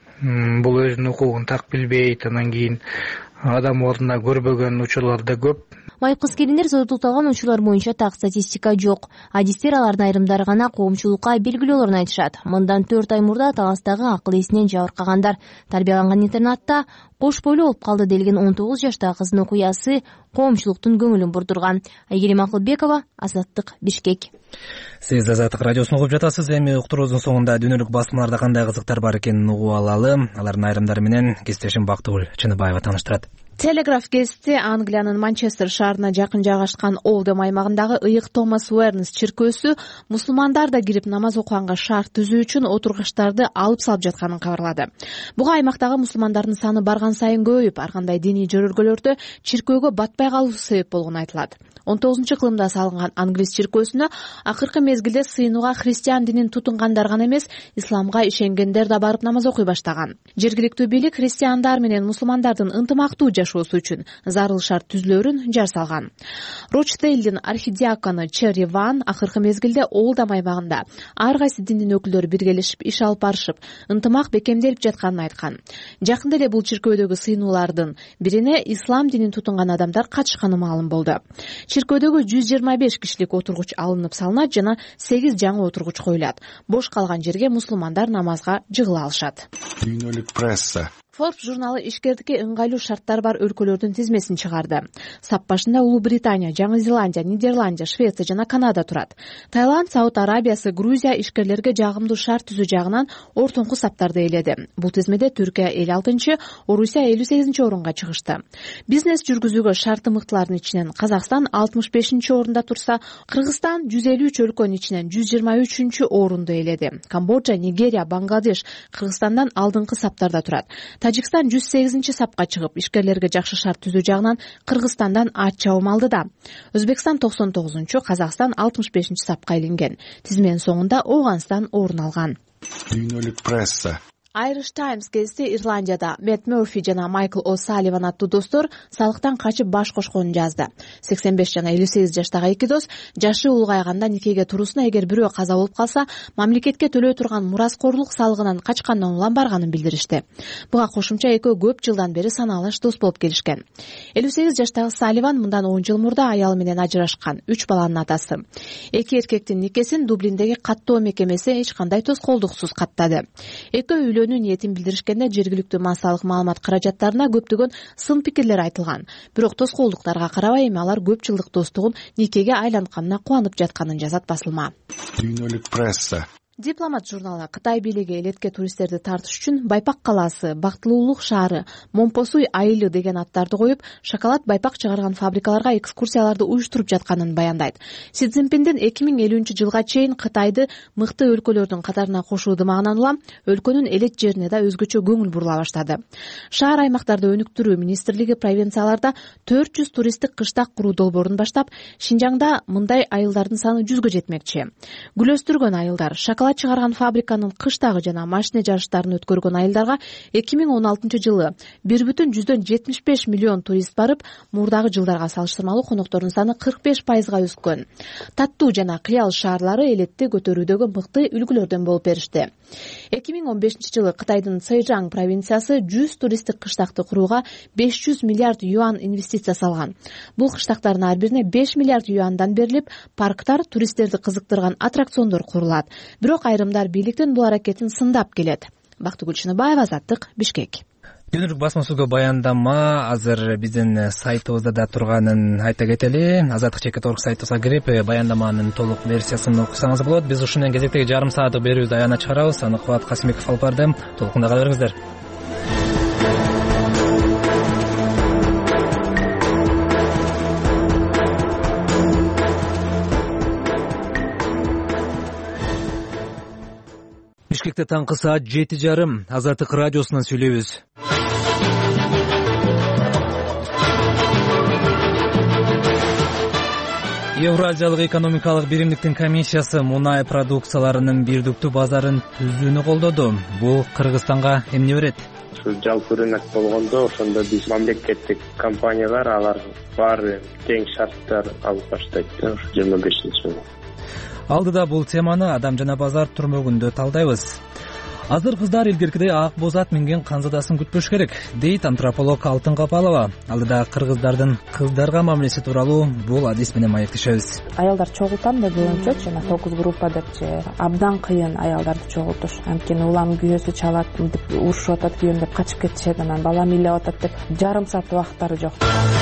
Бул өзүнүн укугун так билбейт, анан кийин адам ордуна көрбөгөн учурлар да көп. Майып кыз келиндер сотулталган учурлар боюнча так статистика жок. Адистер алардын айрымдары гана коомчулукка белгилөөлөрүн айтышат. Мындан 4 ай мурда Таластагы акыл эсинен жабыркагандар тарбияланган интернатта кош бойлуу болуп калды делген 19 жаштагы кыздын окуясы коомчулуктун көңүлүн бурдурган. Айгерим Акылбекова, Азаттык, Бишкек. Сиз Азаттык радиосун угуп жатасыз. Эми уктуруубуздун соңунда дүйнөлүк басмаларда кандай кызыктар бар экенин угуп алалы. Алардын айрымдары менен кесиптешим Бактыгүл Чыныбаева тааныштырат. Телеграф гезити Англиянын Манчестер шаарына жакын жайгашкан Олдем аймагындагы ыйык Томас Уэрнс чиркөөсү мусулмандар да кирип намаз окуганга шарт түзүү үчүн отургучтарды алып салып жатканын кабарлады. Буга аймактагы мусулмандардын саны барган сайын көбөйүп, ар кандай диний жөрөлгөлөрдө чиркөөгө батпай калуу себеп болгону айтылат. 19-кылымда салынган Англис чиркөөсүнө акыркы мезгилде сыйынууга христиан динин тутунгандар гана эмес, исламга ишенгендер да барып намаз окуй баштаган. Жергиликтүү бийлик христиандар менен мусулмандардын ынтымактуу жашоосу үчүн зарыл шарт түзүлөөрүн жар салган. Рочдейлдин архидиакону Черри Ван акыркы мезгилде Олдем аймагында ар кайсы диндин өкүлдөрү биргелешип иш алып барышып, ынтымак бекемделип жатканын айткан. Жакында эле бул чиркөөдөгү сыйынуулардын бирине ислам динин тутунган адамдар катышканы маалым болду. Чиркөөдөгү 125 кишилик отургуч алынып салынат жана 8 жаңы отургуч коюлат. Бош калган жерге мусулмандар намазга жыгыла алышат. Дүйнөлүк пресса. Forbes журналы ишкердикке ыңгайлуу шарттар бар өлкөлөрдүн тизмесин чыгарды. Сап башында Улуу Британия, Жаңы Зеландия, Нидерландия, Швеция жана Канада турат. Таиланд, Сауд Арабиясы, Грузия ишкерлерге жагымдуу шарт түзүү жагынан ортоңку саптарды ээледи. Бул тизмеде Түркия 56-чы, Орусия 58-чи орунга чыгышты. Бизнес жүргүзүүгө шарты мыктылардын ичинен Казакстан 65-чи орунда турса, Кыргызстан 153 өлкөнүн ичинен 123-чү орунду ээледи. Камбоджа, Нигерия, Бангладеш Кыргызстандан алдыңкы саптарда турат. Тажикстан 108-чи сапка чыгып, ишкерлерге жакшы шарт түзүү жагынан Кыргызстандан ат чабым алды да. Өзбекстан 99-чу, Казакстан 65-чи сапка илинген. Тизменин соңунда Ооганстан орун алган. Дүйнөлүк пресса. Irish Times гезити Ирландияда Мэтт Мёрфи жана Майкл О'Салливан аттуу достор салыктан качып баш кошконун жазды. 85 жана 58 жаштагы эки дос жашы улгайганда никеге туруусуна эгер бирөө каза болуп калса, мамлекетке төлөө турган мураскорлук салыгынан качкандан улам барганын билдиришти. Буга кошумча экөө көп жылдан бери санаалаш дос болуп келишкен. 58 жаштагы Салливан мындан 10 жыл мурда аялы менен ажырашкан, 3 баланын атасы. Эки эркектин никесин Дублиндеги каттоо мекемеси эч кандай тоскоолдуксуз каттады. Экөө ниетин билдиришкенде жергиликтүү массалык маалымат каражаттарына көптөгөн сын пикирлер айтылган. Бирок тоскоолдуктарга карабай эми алар көп жылдык достугун никеге айлантканына кубанып жатканын жазат басылма. Дүйнөлүк пресса. Дипломат журналы Кытай бийлиги элетке туристтерди тартыш үчүн Байпак калаасы, Бактылуулук шаары, Момпосуй айылы деген аттарды коюп, шоколад байпак чыгарган фабрикаларга экскурсияларды уюштуруп жатканын баяндайт. Си Цзиньпиндин 2050-жылга чейин Кытайды мыкты өлкөлөрдүн катарына кошуу дымагынан улам өлкөнүн элет жерине да өзгөчө көңүл бурула баштады. Шаар аймактарды өнүктүрүү министрлиги провинцияларда 400 туристтик кыштак куруу долбоорун баштап, Шинжаңда мындай айылдардын саны 100гө жетмекчи. Гүлөстүргөн айылдар, шоколад бала чыгарган фабриканын кыштагы жана машина жарыштарын өткөргөн айылдарга 2016-жылы 1,75 миллион турист барып, мурдагы жылдарга салыштырмалуу коноктордун саны 45%га өскөн. Таттуу жана Кыял шаарлары элетти көтөрүүдөгү мыкты үлгүлөрдөн болуп беришти. 2015-жылы Кытайдын Цзэжаң провинциясы 100 туристтик кыштакты курууга 500 миллиард юан инвестиция салган. Бул кыштактардын ар бирине 5 миллиард юандан берилип, парктар, туристтерди кызыктырган аттракциондор курулат. Бирок айрымдар бийликтин бул аракетин сындап келет. Бактыгүл Чыныбаева, Азаттык, Бишкек. Дүйнөлүк басма сөзгө баяндама азыр биздин сайтыбызда да турганын айта кетели. Азаттык.org сайтыбызга кирип, баяндаманын толук версиясын окусаңыз болот. Биз ушу менен кезектеги жарым сааттык берүүбүздү аягына чыгарабыз. Аны Кубат Касымбеков алып барды. Толкунда кала бериңиздер. Бишкекте таңкы саат 7:30. Азаттык радиосунан сүйлөйбүз. Евразиялык экономикалык биримдиктин комиссиясы мунай продукцияларынын бирдиктүү базарын түзүүнү колдоду. Бул Кыргызстанга эмне берет? Ушу жалпы рынок болгондо ошондо биз мамлекеттик компаниялар алар баары тең шарттар алып баштайт да, ушу 25-жылы. Алдыда бул теманы Адам жана базар түрмөгүндө талдайбыз. Азыр кыздар илгеркидей ак боз ат минген канзадасын күтпөш керек, дейт антрополог Алтын Капалова. Алдыда кыргыздардын кыздарга мамилеси тууралуу бул адис менен маектешебиз. Аялдар чогултам деп ойлончу, жана 9 группа депчи абдан кыйын аялдарды чогултуш. Анткени улам күйөөсү чалат, мынтип урушуп атат, күйөөм деп качып кетишет, анан балам ыйлап атат деп жарым саат убакыттары жок.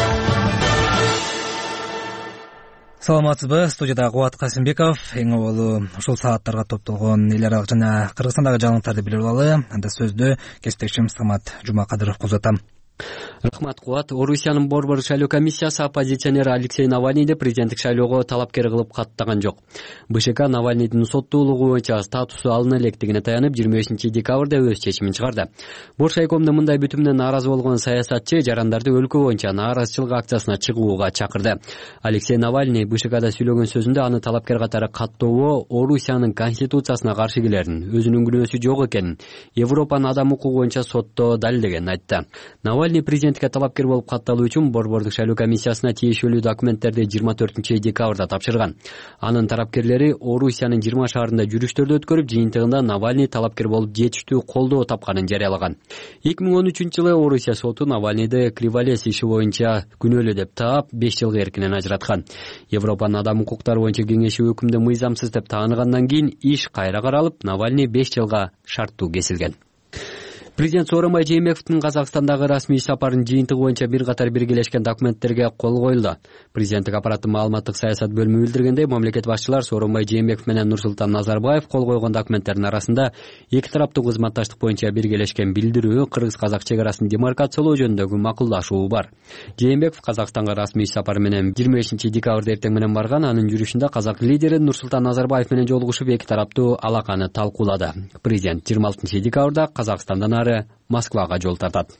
Саламатсызбы? Студияда Кубат Касымбеков. Эң оболу ушул сааттарга топтолгон эл аралык жана Кыргызстандагы жаңылыктарды билип алалы. Анда сөздү кесиптешим Самат Жумакадыров узатам. Рахмат, Кубат. Орусиянын борбор шайлоо комиссиясы оппозиционер Алексей Навальныйды президенттик шайлоого талапкер кылып каттаган жок. БШК Навальныйдын соттуулугу боюнча статусу алына электигине таянып 25 декабрда өз чечимин чыгарды. Боршайкомдо мындай бүтүмүнөн нааразы болгон саясатчы жарандарды өлкө боюнча нааразычылык акциясына чыгууга чакырды. Алексей Навальный БШКда сүйлөгөн сөзүндө аны талапкер катары каттоого Орусиянын конституциясына каршы келерин, өзүнүн күнөөсү жок экенин, Европанын адам укугу боюнча сотто далилдегенин айтты. Навальный президентке талапкер болуп катталуу үчүн борбордук шайлоо комиссиясына тиешелүү документтерди 24 декабрда тапшырган. Анын тарапкерлери Орусиянын 20 шаарында жүрүштөрдү өткөрүп, жыйынтыгында Навальный талапкер болуп жетиштүү колдоо тапканын жарыялаган. 2013-жылы Орусия соту Навальныйды криволес иши боюнча күнөөлүү деп таап 5 жылга эркинен ажыраткан. Европанын адам укуктары боюнча кеңеши өкүмдү мыйзамсыз деп тааныгандан кийин иш кайра каралып, Навальный 5 жылга шарттуу кесилген. Президент Сооронбай Жээнбековдун Казакстандагы расмий сапарынын жыйынтыгы боюнча бир катар биргелешкен документтерге кол коюлду. Президенттик аппараттын маалыматтык саясат бөлүмү билдиргендей, мамлекет башчылар Сооронбай Жээнбеков менен Нурсултан Назарбаев кол койгон документтердин арасында эки тараптуу кызматташтык боюнча биргелешкен билдирүү, кыргыз-казак чек арасын демаркациялоо жөнүндөгү макулдашуу бар. Жээнбеков Казакстанга расмий сапар менен 25 декабрда эртең менен барган. Анын жүрүшүндө казак лидери Нурсултан Назарбаев менен жолугушуп эки тараптуу алаканы талкуулады. Президент 26 декабрда Казакстандан Москвага жол тартат.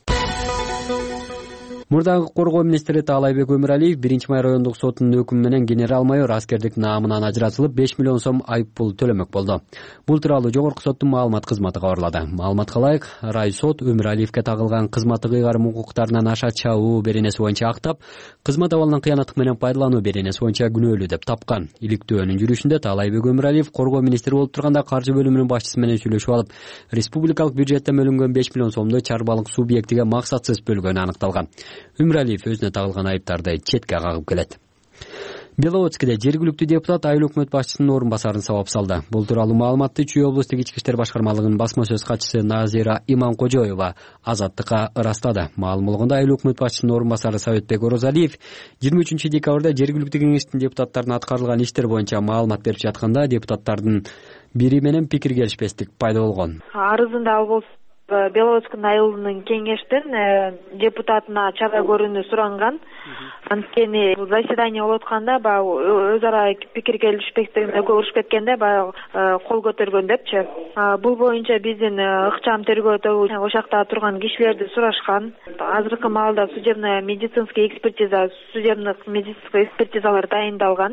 Мурдагы коргоо министри Таалайбек Өмүралиев 1-май райондук сотунун өкүмү менен генерал-майор аскердик наамынан ажыратылып 5 миллион сом айып пул төлөмөк болду. Бул тууралуу жогорку соттун маалымат кызматы кабарлады. Маалыматка ылайык, рай сот Өмүралиевке тагылган кызматтык ыйгарым укуктарынан аша чабуу беренеси боюнча актап, кызмат абалынан кыянаттык менен пайдалануу беренеси боюнча күнөөлүү деп тапкан. Иликтөөнүн жүрүшүндө Таалайбек Өмүралиев коргоо министри болуп турганда каржы бөлүмүнүн башчысы менен сүйлөшүп алып, республикалык бюджеттен бөлүнгөн 5 миллион сомду чарбалык субъектиге максатсыз бөлгөнү аныкталган. Өмүралиев өзүнө тагылган айыптарды четке кагып келет. Беловодскиде жергиликтүү депутат айыл өкмөт башчысынын орун басарын сабап салды. Бул тууралуу маалыматты Чүй облустук ички иштер башкармалыгынын басма сөз катчысы Назира Иманкожоева Азаттыкка ырастады. Маалым болгондо айыл өкмөт башчысынын орун басары Советбек Орозалиев 23 декабрда жергиликтүү кеңештин депутаттарына аткарылган иштер боюнча маалымат берип жатканда депутаттардын бири менен пикир келишпестик пайда болгон. Арызында ал болсо Беловодскинин айылынын кеңештин депутатына чара көрүүнү суранган. Анткени бул заседание болуп атканда баягы өз ара пикир келишпестигине урушуп кеткенде баягы кол көтөргөн депчи. Бул боюнча биздин ыкчам тергөө тобу ошол жакта турган кишилерди сурашкан. Азыркы маалда судебный медицинский экспертизалар дайындалган.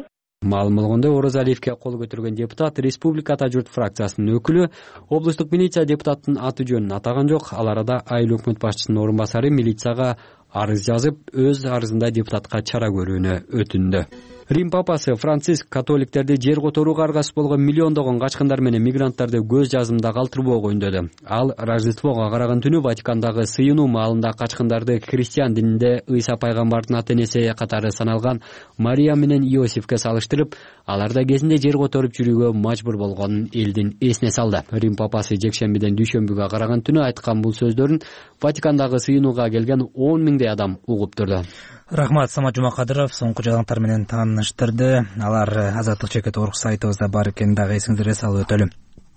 Маалым болгондой, Оразалиевке кол көтөргөн депутат Республика Ата журт фракциясынын өкүлү облустук милиция депутаттын аты жөнүн атаган жок. Ал арада айыл өкмөт башчысынын орун басары милицияга арыз жазып, өз арызында депутатка чара көрүүнү өтүндү. Рим папасы Франциск католиктерди жер которууга аргасыз болгон миллиондогон качкындар менен мигранттарды көз жазымда калтырбоого үндөдү. Ал Рождествого караган түнү Ватикандагы сыйынуу маалында качкындарды христиан дининде Ыйса пайгамбардын ата-энеси катары саналган Мария менен Иосифке салыштырып, аларда кезинде жер которуп жүрүүгө мажбур болгонун элдин эсине салды. Рим папасы жекшембиден дүйшөмбүгө караган түнү айткан бул сөздөрүн Ватикандагы сыйынууга келген 10 миңдей адам угуп турду. Рахмат, Самат Жумакадыров соңку жаңылыктар менен тааныштырды. Алар Азаттык чекит орг сайтыбызда бар экенин дагы эсиңиздерге салып өтөлүм.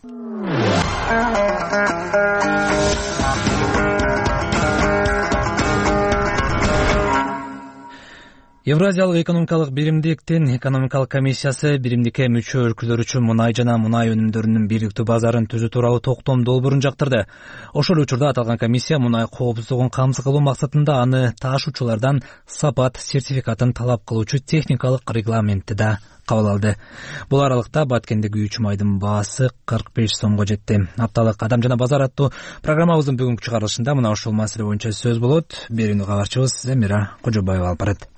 Евразиялык экономикалык биримдиктин экономикалык комиссиясы биримдикке мүчө өлкөлөр үчүн мунай жана мунай өнүмдөрүнүн бириктүү базарын түзүү тууралуу токтом долбоорун жактырды. Ошол учурда аталган комиссия мунай коопсуздугун камсыз кылуу максатында аны ташуучулардан сапат сертификатын талап кылуучу техникалык регламентти да кабыл алды. Бул аралыкта Баткендеги 3 майдын баасы 45 сомго жетти. Апталык Адам жана базар аттуу программабыздын бүгүнкү чыгарылышында мына ушул маселе боюнча сөз болот. Берүүнү кабарчыбыз Замира Кожобаева алып барат.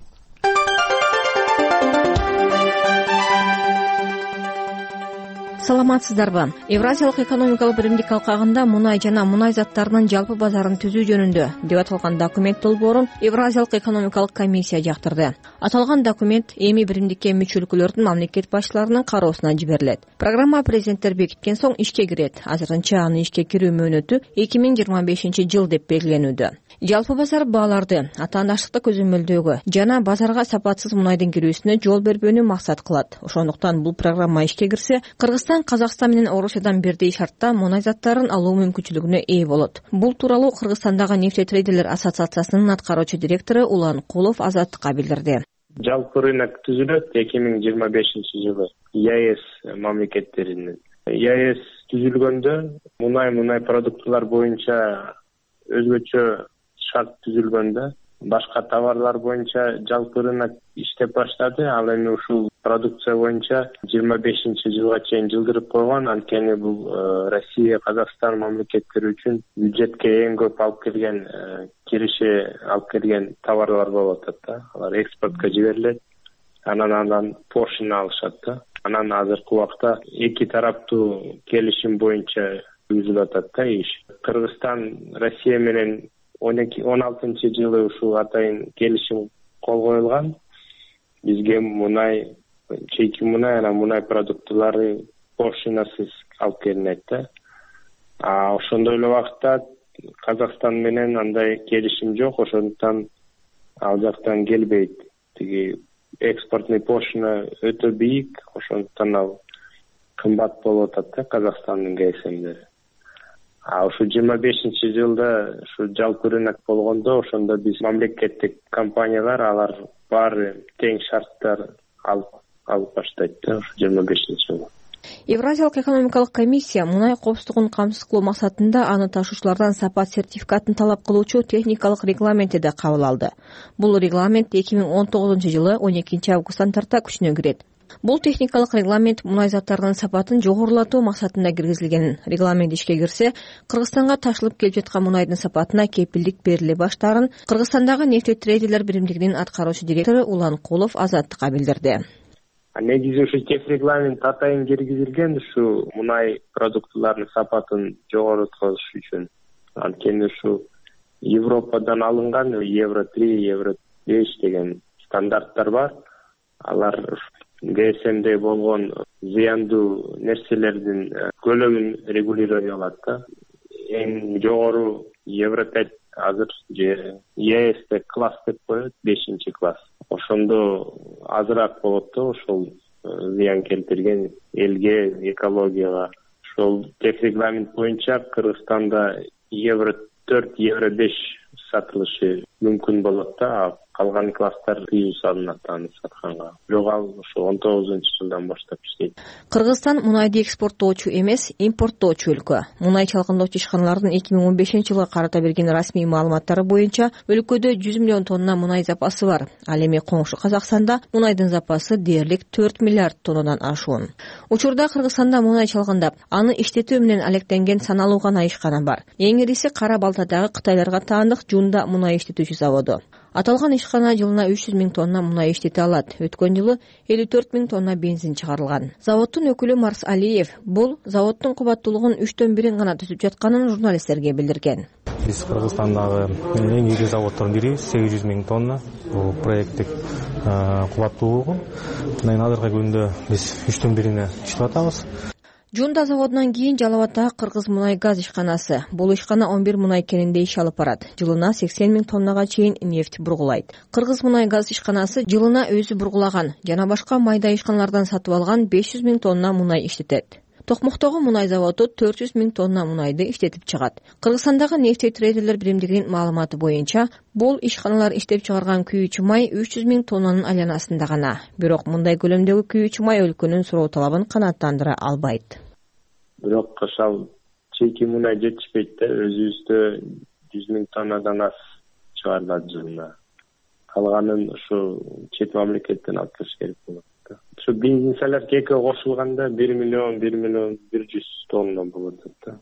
Саламатсыздарбы? Евразиялык экономикалык биримдик алкагында мунай жана мунай заттарынын жалпы базарын түзүү жөнүндө деп аталган документ долбоорун Евразиялык экономикалык комиссия жактырды. Аталган документ эми биримдикке мүчө өлкөлөрдүн мамлекет башчыларынын кароосуна жиберилет. Программа президенттер бекиткен соң ишке кирет. Азырынча анын ишке кирүү мөөнөтү 2025-жыл деп белгиленүүдө. Жалпы базар бааларды атаандаштыкты көзөмөлдөөгө жана базарга сапатсыз мунайдын кирүүсүнө жол бербөөнү максат кылат. Ошондуктан бул программа ишке кирсе, Кыргызстан Казакстан менен Орусиядан бирдей шартта мунай заттарын алуу мүмкүнчүлүгүнө ээ болот. Бул тууралуу Кыргызстандагы нефтетрейдерлер ассоциациясынын аткаруучу директору Улан Кулов Азаттыкка билдирди. Жалпы рынок түзүлөт 2025-жылы ЕАЭС мамлекеттеринин. ЕАЭС түзүлгөндө мунай продуктылар боюнча өзгөчө шарт түзүлгөндө башка товарлар боюнча жалпы рынок иштеп баштады. Ал эми ушул продукция боюнча 25-жылга чейин жылдырып койгон. Анткени бул Россия, Казакстан мамлекеттери үчүн бюджетке эң көп алып келген киреше алып келген товарлар болуп атат да. Алар экспортко жиберилет. Анан поршень алышат да. Анан азыркы убакта эки тараптуу келишим боюнча жүргүзүлүп атат да иш. Кыргызстан Россия менен 16-жылы ушул атайын келишим кол коюлган. Бизге мунай, чейки мунай, анан мунай продуктулары поршнасыз алып келинет да. Ошондой эле убакта Казакстан менен андай келишим жок, ошондуктан ал жактан келбейт. Тиги экспортный поршня өтө бийик, ошондуктан ал кымбат болуп атат да Казакстандын ГСМдери. Ушу 25-жылда ушу жалпы рынок болгондо, ошондо биз мамлекеттик компаниялар алар баары тең шарттар алып баштайт да ушу 25-жылы. Евразиялык экономикалык комиссия мунай коопсуздугун камсыз кылуу максатында аны ташуучулардан сапат сертификатын талап кылуучу техникалык регламентти да кабыл алды. Бул регламент 2019-жылы 12-августтан тарта күчүнө кирет. Бул техникалык регламент мунай заттарынын сапатын жогорулатуу максатында киргизилген. Регламент ишке кирсе, Кыргызстанга ташылып келип жаткан мунайдын сапатына кепилдик бериле баштаарын Кыргызстандагы нефтетрейдерлер биримдигинин аткаруучу директору Улан Кулов Азаттыкка билдирди. Негизи ушу тех регламент атайын киргизилген ушу мунай продуктуларынын сапатын жогорутуш үчүн. Анткени ушу Европадан алынган Евро 3, Евро 5 деген стандарттар бар. Алар ГСМде болгон зыяндуу нерселердин көлөмүн регулировать кылат да. Эң жогору Евро 5 азыр же ЕСте класс деп коет, 5-класс. Ошондо азыраак болот да ошол зыян келтирген элге, экологияга. Ошол тех регламент боюнча Кыргызстанда Евро 4, Евро 5 сатылышы мүмкүн болот да. калган класстар тыюу салынат аны сатканга. Бирок ал ошо 19-жылдан баштап иштейт. Кыргызстан мунайды экспорттоочу эмес, импорттоочу өлкө. Мунай чалгындоочу ишканалардын 2015-жылга карата берген расмий маалыматтары боюнча өлкөдө 100 миллион тонна мунай запасы бар. Ал эми коңшу Казакстанда мунайдын запасы дээрлик 4 миллиард тоннадан ашуун. Учурда Кыргызстанда мунай чалгындап, аны иштетүү менен алектенген саналуу гана ишкана бар. Эң ириси Кара Балтадагы Кытайларга таандык Жунда мунай иштетүүчү заводу. Аталган ишкана жылына 300 миң тонна мунай иштете алат. Өткөн жылы 54 миң тонна бензин чыгарылган. Заводдун өкүлү Марс Алиев бул заводдун кубаттуулугун 3/1 гана түзүп жатканын журналисттерге билдирген. Биз Кыргызстандагы эң ири заводдордун бири 800 миң тонна бул проекттик кубаттуулугу. Азыркы күндө биз 3/1 иштеп атабыз. Жунда заводунан кийин Жалал Абаддагы Кыргыз мунай газ ишканасы. Бул ишкана 11 мунай кенинде иш алып барат. Жылына 80 миң тоннага чейин нефть бургулайт. Кыргыз мунай газ ишканасы жылына өзү бургулаган жана башка майда ишканалардан сатып алган 500 миң тонна мунай иштетет. Токмоктогу мунай заводу 400 миң тонна мунайды иштетип чыгат. Кыргызстандагы нефть трейдерлер биримдигинин маалыматы боюнча, бул ишканалар иштеп чыгарган күйүүчү май 300 миң тоннанын айланасында гана. Бирок мындай көлөмдөгү күйүүчү май өлкөнүн суроо талабын канааттандыра албайт. Бирок кышал чейки мунай жетишпейт да, өзүбүздө 100 миң тоннадан аз чыгарылат жылына. Калганын ушу чет мамлекеттен алып келиш керек болот. Şu benzin salarga eki qo'shilganda 1 million 100 tonna bo'ladi da.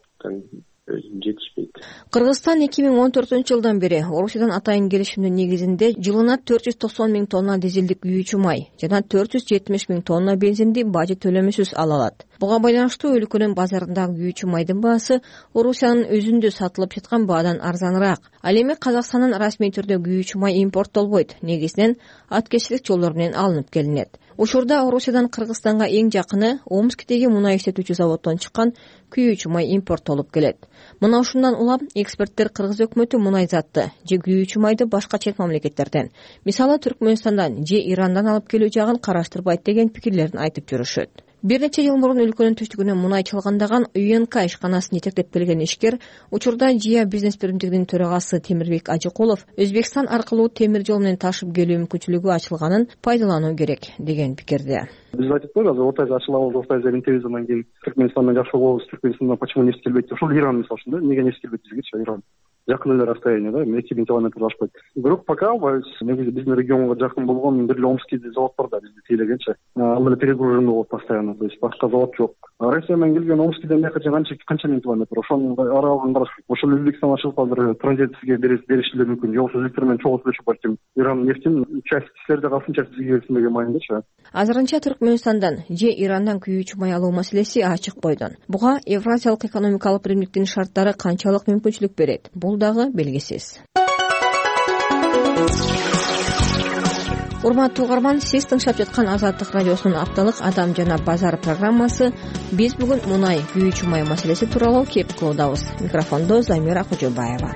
Өзүм жетишпейт. Кыргызстан 2014-жылдан бери Орусиядан атайын келишимдин негизинде жылына 490 миң тонна дизелдик күйүүчү май жана 470 миң тонна бензинди бажы төлөмүсүз ала алат. Буга байланыштуу өлкөнүн базарындагы күйүүчү майдын баасы Орусиянын өзүндө сатылып жаткан баадан арзаныраак. Ал эми Казакстандын расмий түрдө күйүүчү май импорттолбойт, негизинен аткечилик жолдор менен алынып келинет. Учурда Орусиядан Кыргызстанга эң жакыны Омскдеги мунай иштетүүчү заводдон чыккан күйүүчү май импорттолуп келет. Мына ушундан улам эксперттер Кыргыз өкмөтү мунай затты же күйүүчү майды башка чет мамлекеттерден, мисалы Түркмөнстандан же Ирандан алып келүү жагын караштырбайт деген пикирлерин айтып жүрүшөт. Bir neçe yıl murun ülkөнүн түштүгүнө мунай чалгандаган УНК ишканасын жетектеп келген ишкер учурда ЖИА бизнес биримдигинин төрагасы Темирбек Ажыкулов Өзбекстан аркылуу темир жол менен ташып келүү мүмкүнчүлүгү ачылганын пайдалануу керек деген пикирде. Биз айтып койгуз, азыр Орта Азия ачылабыз, Орта Азия интервизиядан кийин Түркмөнстандан жакшы болобуз, Түркмөнстандан почему нефть келбейт деп. Ошол Иран мисалы үчүн да, эмнеге нефть келбейт бизгечи? Иран жакын эле расстояние да, 2000 километр ашпайт. Бирок пока негизи биздин регионго жакын болгон бир эле Омский завод бар да, бизди тейлегенчи. Ал эле перегруженный болот постоянно, то есть башка завод жок. Россия менен келген Омскийден бияка канча миң километр, ошонун аралыгын караш. Ошол Өзбекстанга чыгып азыр транзитке беришилер мүмкүн. Жок, Өзбектер менен чогуу сүйлөшүп барчу. Иран нефтин часть силерде калсын, часть бизге келсин деген маегинчи. Азырынча Түркмөнстандан же Ирандан күйүүчү май алуу маселеси ачык бойдон. Буга Евразиялык экономикалык биримдиктин шарттары канчалык мүмкүнчүлүк берет? Бул дагы белгисиз. Урматтуу угарман, сиз тыңшап жаткан Азаттык радиосунун апталык Адам жана базар программасы. Биз бүгүн мунай, күйүүчү май маселеси тууралуу кеп кылуудабыз. Микрофондо Замира Кожобаева.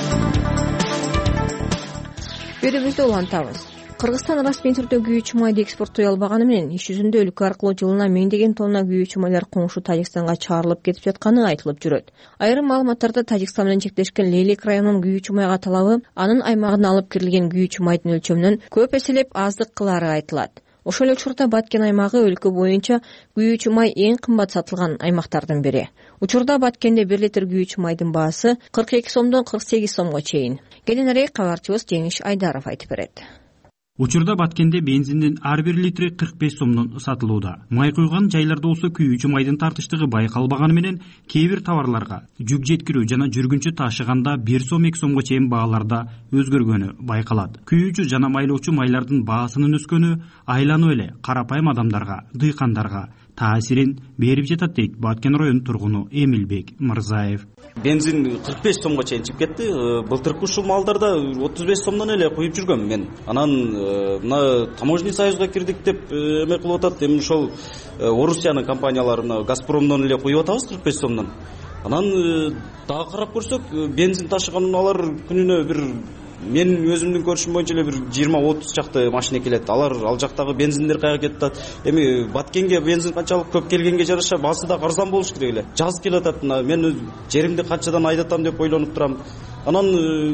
Берүүбүздү улантабыз. Кыргызстан расмий түрдө күйүүчү майды экспорттой албаганы менен иш жүзүндө өлкө аркылуу жылына миңдеген тонна күйүүчү майлар коңшу Тажикстанга чыгарылып кетип жатканы айтылып жүрөт. Айрым маалыматтарда Тажикстан менен чектешкен Лейлек районунун күйүүчү майга талабы анын аймагына алып кирилген күйүүчү майдын өлчөмүнөн көп эселеп аздык кылары айтылат. Ошол эле учурда Баткен аймагы өлкө боюнча күйүүчү май эң кымбат сатылган аймактардын бири. Учурда Баткенде 1 литр күйүүчү майдын баасы 42 сомдон 48 сомго чейин. Кененирээк кабарчыбыз Жеңиш Айдаров айтып берет. Учурда Баткенде бензиндин ар бир литри 45 сомдон сатылууда. Май куйган жайларда болсо күйүүчү майдын тартыштыгы байкалбаганы менен кээ бир товарларга жүк жеткирүү жана жүргүнчү ташыганда 1 сом 2 сомго чейин бааларда өзгөргөнү байкалат. Күйүүчү жана майлоочу майлардын баасынын өскөнү айланып эле карапайым адамдарга, дыйкандарга таасирин берип жатат дейт Баткен районунун тургуну Эмилбек Мырзаев. Бензин 45 сомго чейин чыгып кетти. Былтыркы ушул малдарда 35 сомдон эле куюп жүргөм мен. Анан мына таможенный союзга кирдик деп эме кылып атат. Эми ошол Орусиянын компанияларына Газпромдон эле куюп атабыз 45 сомдон. Анан дагы карап көрсөк, бензин ташыган алар күнүнө бир мен өзүмдүн көрүшүм боюнча эле бир 20-30 чакты машина келет. Ал жактагы бензиндер каяга кетет. Эми Баткенге бензин канчалык көп келгенге жараша баасы да арзан болуш керек эле. Жаз келип атат. Мен жеримди канчадан айдатам деп ойлонуп турам. Анан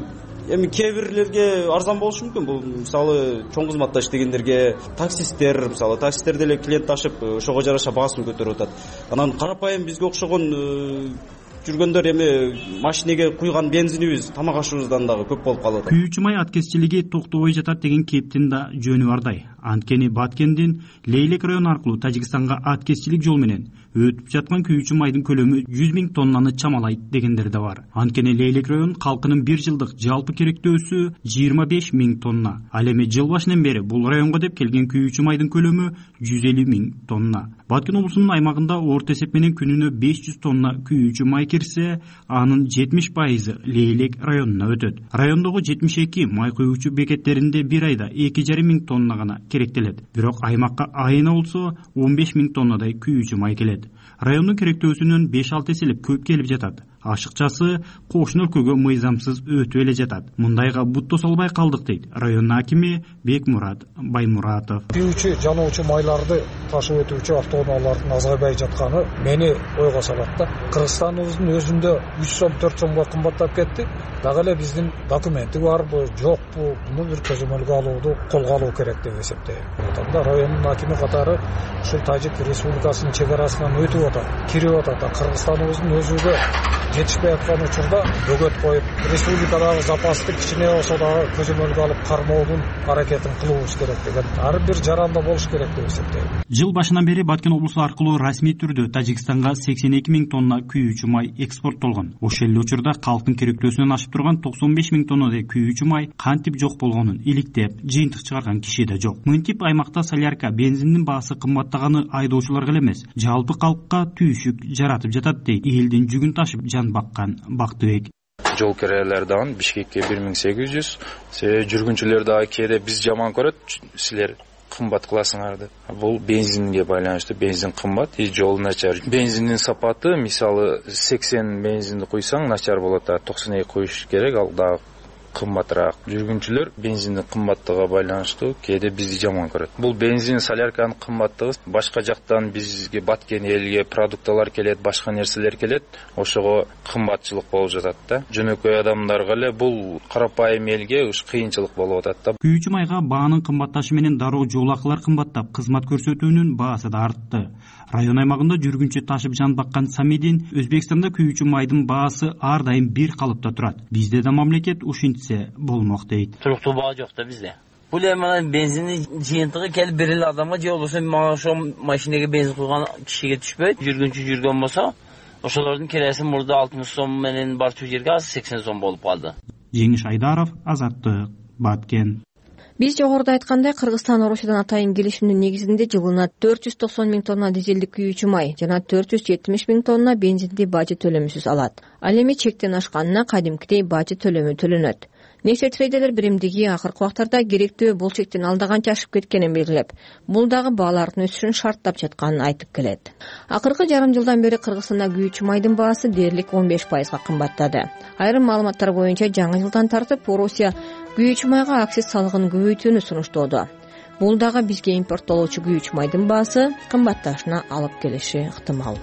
эми кээ бирлерге арзан болушу мүмкүн. Бул мисалы чоң кызматта иштегендерге, таксисттер, мисалы таксисттер деле клиент ташып ошого жараша баасын көтөрүп атат. Анан карапайым бизге окшогон жүргөндөр эми машинеге куйган бензинибиз тамак ашыбыздан дагы көп болуп калып атат. Күйүүчү май аткезчилиги токтобой жатат деген кептин да жөнү бардай. Анткени Баткендин Лейлек району аркылуу Тажикстанга аткезчилик жол менен өтүп жаткан күйүүчү майдын көлөмү 100 000 тоннаны чамалайт дегендер да бар. Анткени Лейлек район калкынын бир жылдык жалпы керектөөсү 25 000 тонна. Ал эми жыл башынан бери бул районго деп келген күйүүчү майдын көлөмү 150 000 тонна. Баткен облусунун аймагында орто эсеп менен күнүнө 500 тонна күйүүчү май кирсе, анын 70% Лейлек районуна өтөт. Райондогу 72 май куюучу бекеттеринде бир айда 2,5 000 тонна гана керектелет. Бирок аймакка айына болсо 15 000 тоннадай күйүүчү май келет. Райондун керектөөсүнөн 5-6 эселеп көп келип жатат. Ашыкчасы кошуна өлкөгө мыйзамсыз өтүп эле жатат. Мындайга бутто салбай калдык дейт район акими Бекмурат Баймуратов. Күйүүчү жануучу майларды ташып өтүүчү автоунаалардын азайбай жатканы мени ойго салат да. Кыргызстаныбыздын өзүндө 3 сом 4 сомго кымбаттап кетти. Дагы эле биздин документи барбы, жокпу, муну бир көзөмөлгө алууну колго алуу керек деп эсептейм. Анда райондун акими катары ушул Тажик Республикасынын чек арасынан өтүп атат, кирип атат. Кыргызстаныбыздын өзүгө жетишпей аткан учурда бөгөт коюп, республикадагы запасты кичине болсо дагы көзөмөлгө алып кармоонун аракетин кылуубуз керек деген ар бир жаранда болуш керек деп эсептейм. Жыл башынан бери Баткен облусу аркылуу расмий түрдө Тажикстанга 82 000 тонна күйүүчү май экспорттолгон. Ошол эле учурда калктын керектөөсүнөн ашып турган 95 000 тоннадай күйүүчү май кантип жок болгонун иликтеп, жыйынтык чыгарган киши да жок. Мынтип аймакта солярка, бензиндин баасы кымбаттаганы айдоочуларга эле эмес, жалпы калкка түйшүк жаратып жатат дейт элдин жүгүн ташып жан баккан Бактыбек. Жол кирелер дагы Бишкекке 1800, жүргүнчүлөр дагы кээде биз жаман көрөт, силер кымбат кыласыңар деп. Бул бензинге байланыштуу, бензин кымбат, жол начар. Бензиндин сапаты мисалы 80 бензинди куйсаң начар болот, 92 куюш керек, ал дагы кымбатыраак. Жүргүнчүлөр бензиндин кымбаттыгына байланыштуу кээде бизди жаман көрөт. Бул бензин, солярканын кымбаттыгы башка жактан бизге Баткен элге продукталар келет, башка нерселер келет, ошого кымбатчылык болуп жатат да. Жөнөкөй адамдарга эле бул карапайым элге уш кыйынчылык болуп атат да. Күйүүчү майга баанын кымбатташы менен дароо жол акылар кымбаттап, кызмат көрсөтүүнүн баасы да артты. Район аймагында жүргүнчү ташып жан баккан Самидин Өзбекстанда күйүүчү майдын баасы ар дайым бир калыпта турат. Бизде да мамлекет ушинтсе болмок дейт. Туруктуу баа жок да бизде. Бул эми бензиндин жыйынтыгы келип бир эле адамга же болбосо мага ошо машинеге бензин куйган кишиге түшпөйт. Жүргүнчү жүргөн болсо, ошолордун кирesi мурда 60 сом менен барчу жерге азыр 80 сом болуп калды. Жеңиш Айдаров, Азаттык, Баткен. Биз жогоруда айткандай, Кыргызстан Орусиядан атайын келишимдин негизинде жылына 490 000 тонна дизелдик күйүүчү май жана 470 000 тонна бензинди бажы төлөмүсүз алат. Ал эми чектен ашканына кадимкидей бажы төлөмү төлөнөт. Несие трейдерлер биримдиги акыркы убактарда керектөө бул чектен алда канча ашып кеткенин белгилеп, бул дагы баалардын өсүшүн шарттап жатканын айтып келет. Акыркы жарым жылдан бери Кыргызстанда күйүүчү майдын баасы дээрлик 15% кымбаттады. Айрым маалыматтар боюнча жаңы жылдан тартып Орусия күйүүчү майга акциз салыгын көбөйтүүнү сунуштоодо. Бул дагы бизге импорттолуучу күйүүчү майдын баасы кымбатташына алып келиши ыктымал.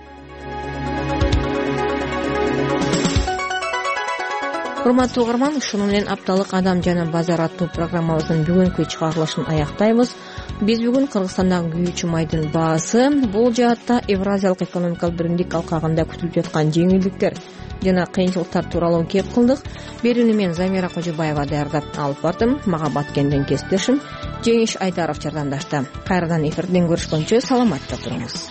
Урматтуу угарман, ушуну менен апталык Адам жана базар аттуу программабыздын бүгүнкү чыгарылышын аяктайбыз. Биз бүгүн Кыргызстандагы күйүүчү майдын баасы, бул жаатта Евразиялык экономикалык биримдик алкагында күтүлүп жаткан жеңилдиктер жана кыйынчылыктар тууралуу кеп кылдык. Берүүнү мен Замира Кожобаева даярдап алып бардым. Мага Баткенден кесиптешим Жеңиш Айдаров жардамдашты. Кайрадан эфирден көрүшкөнчө саламатта туруңуз.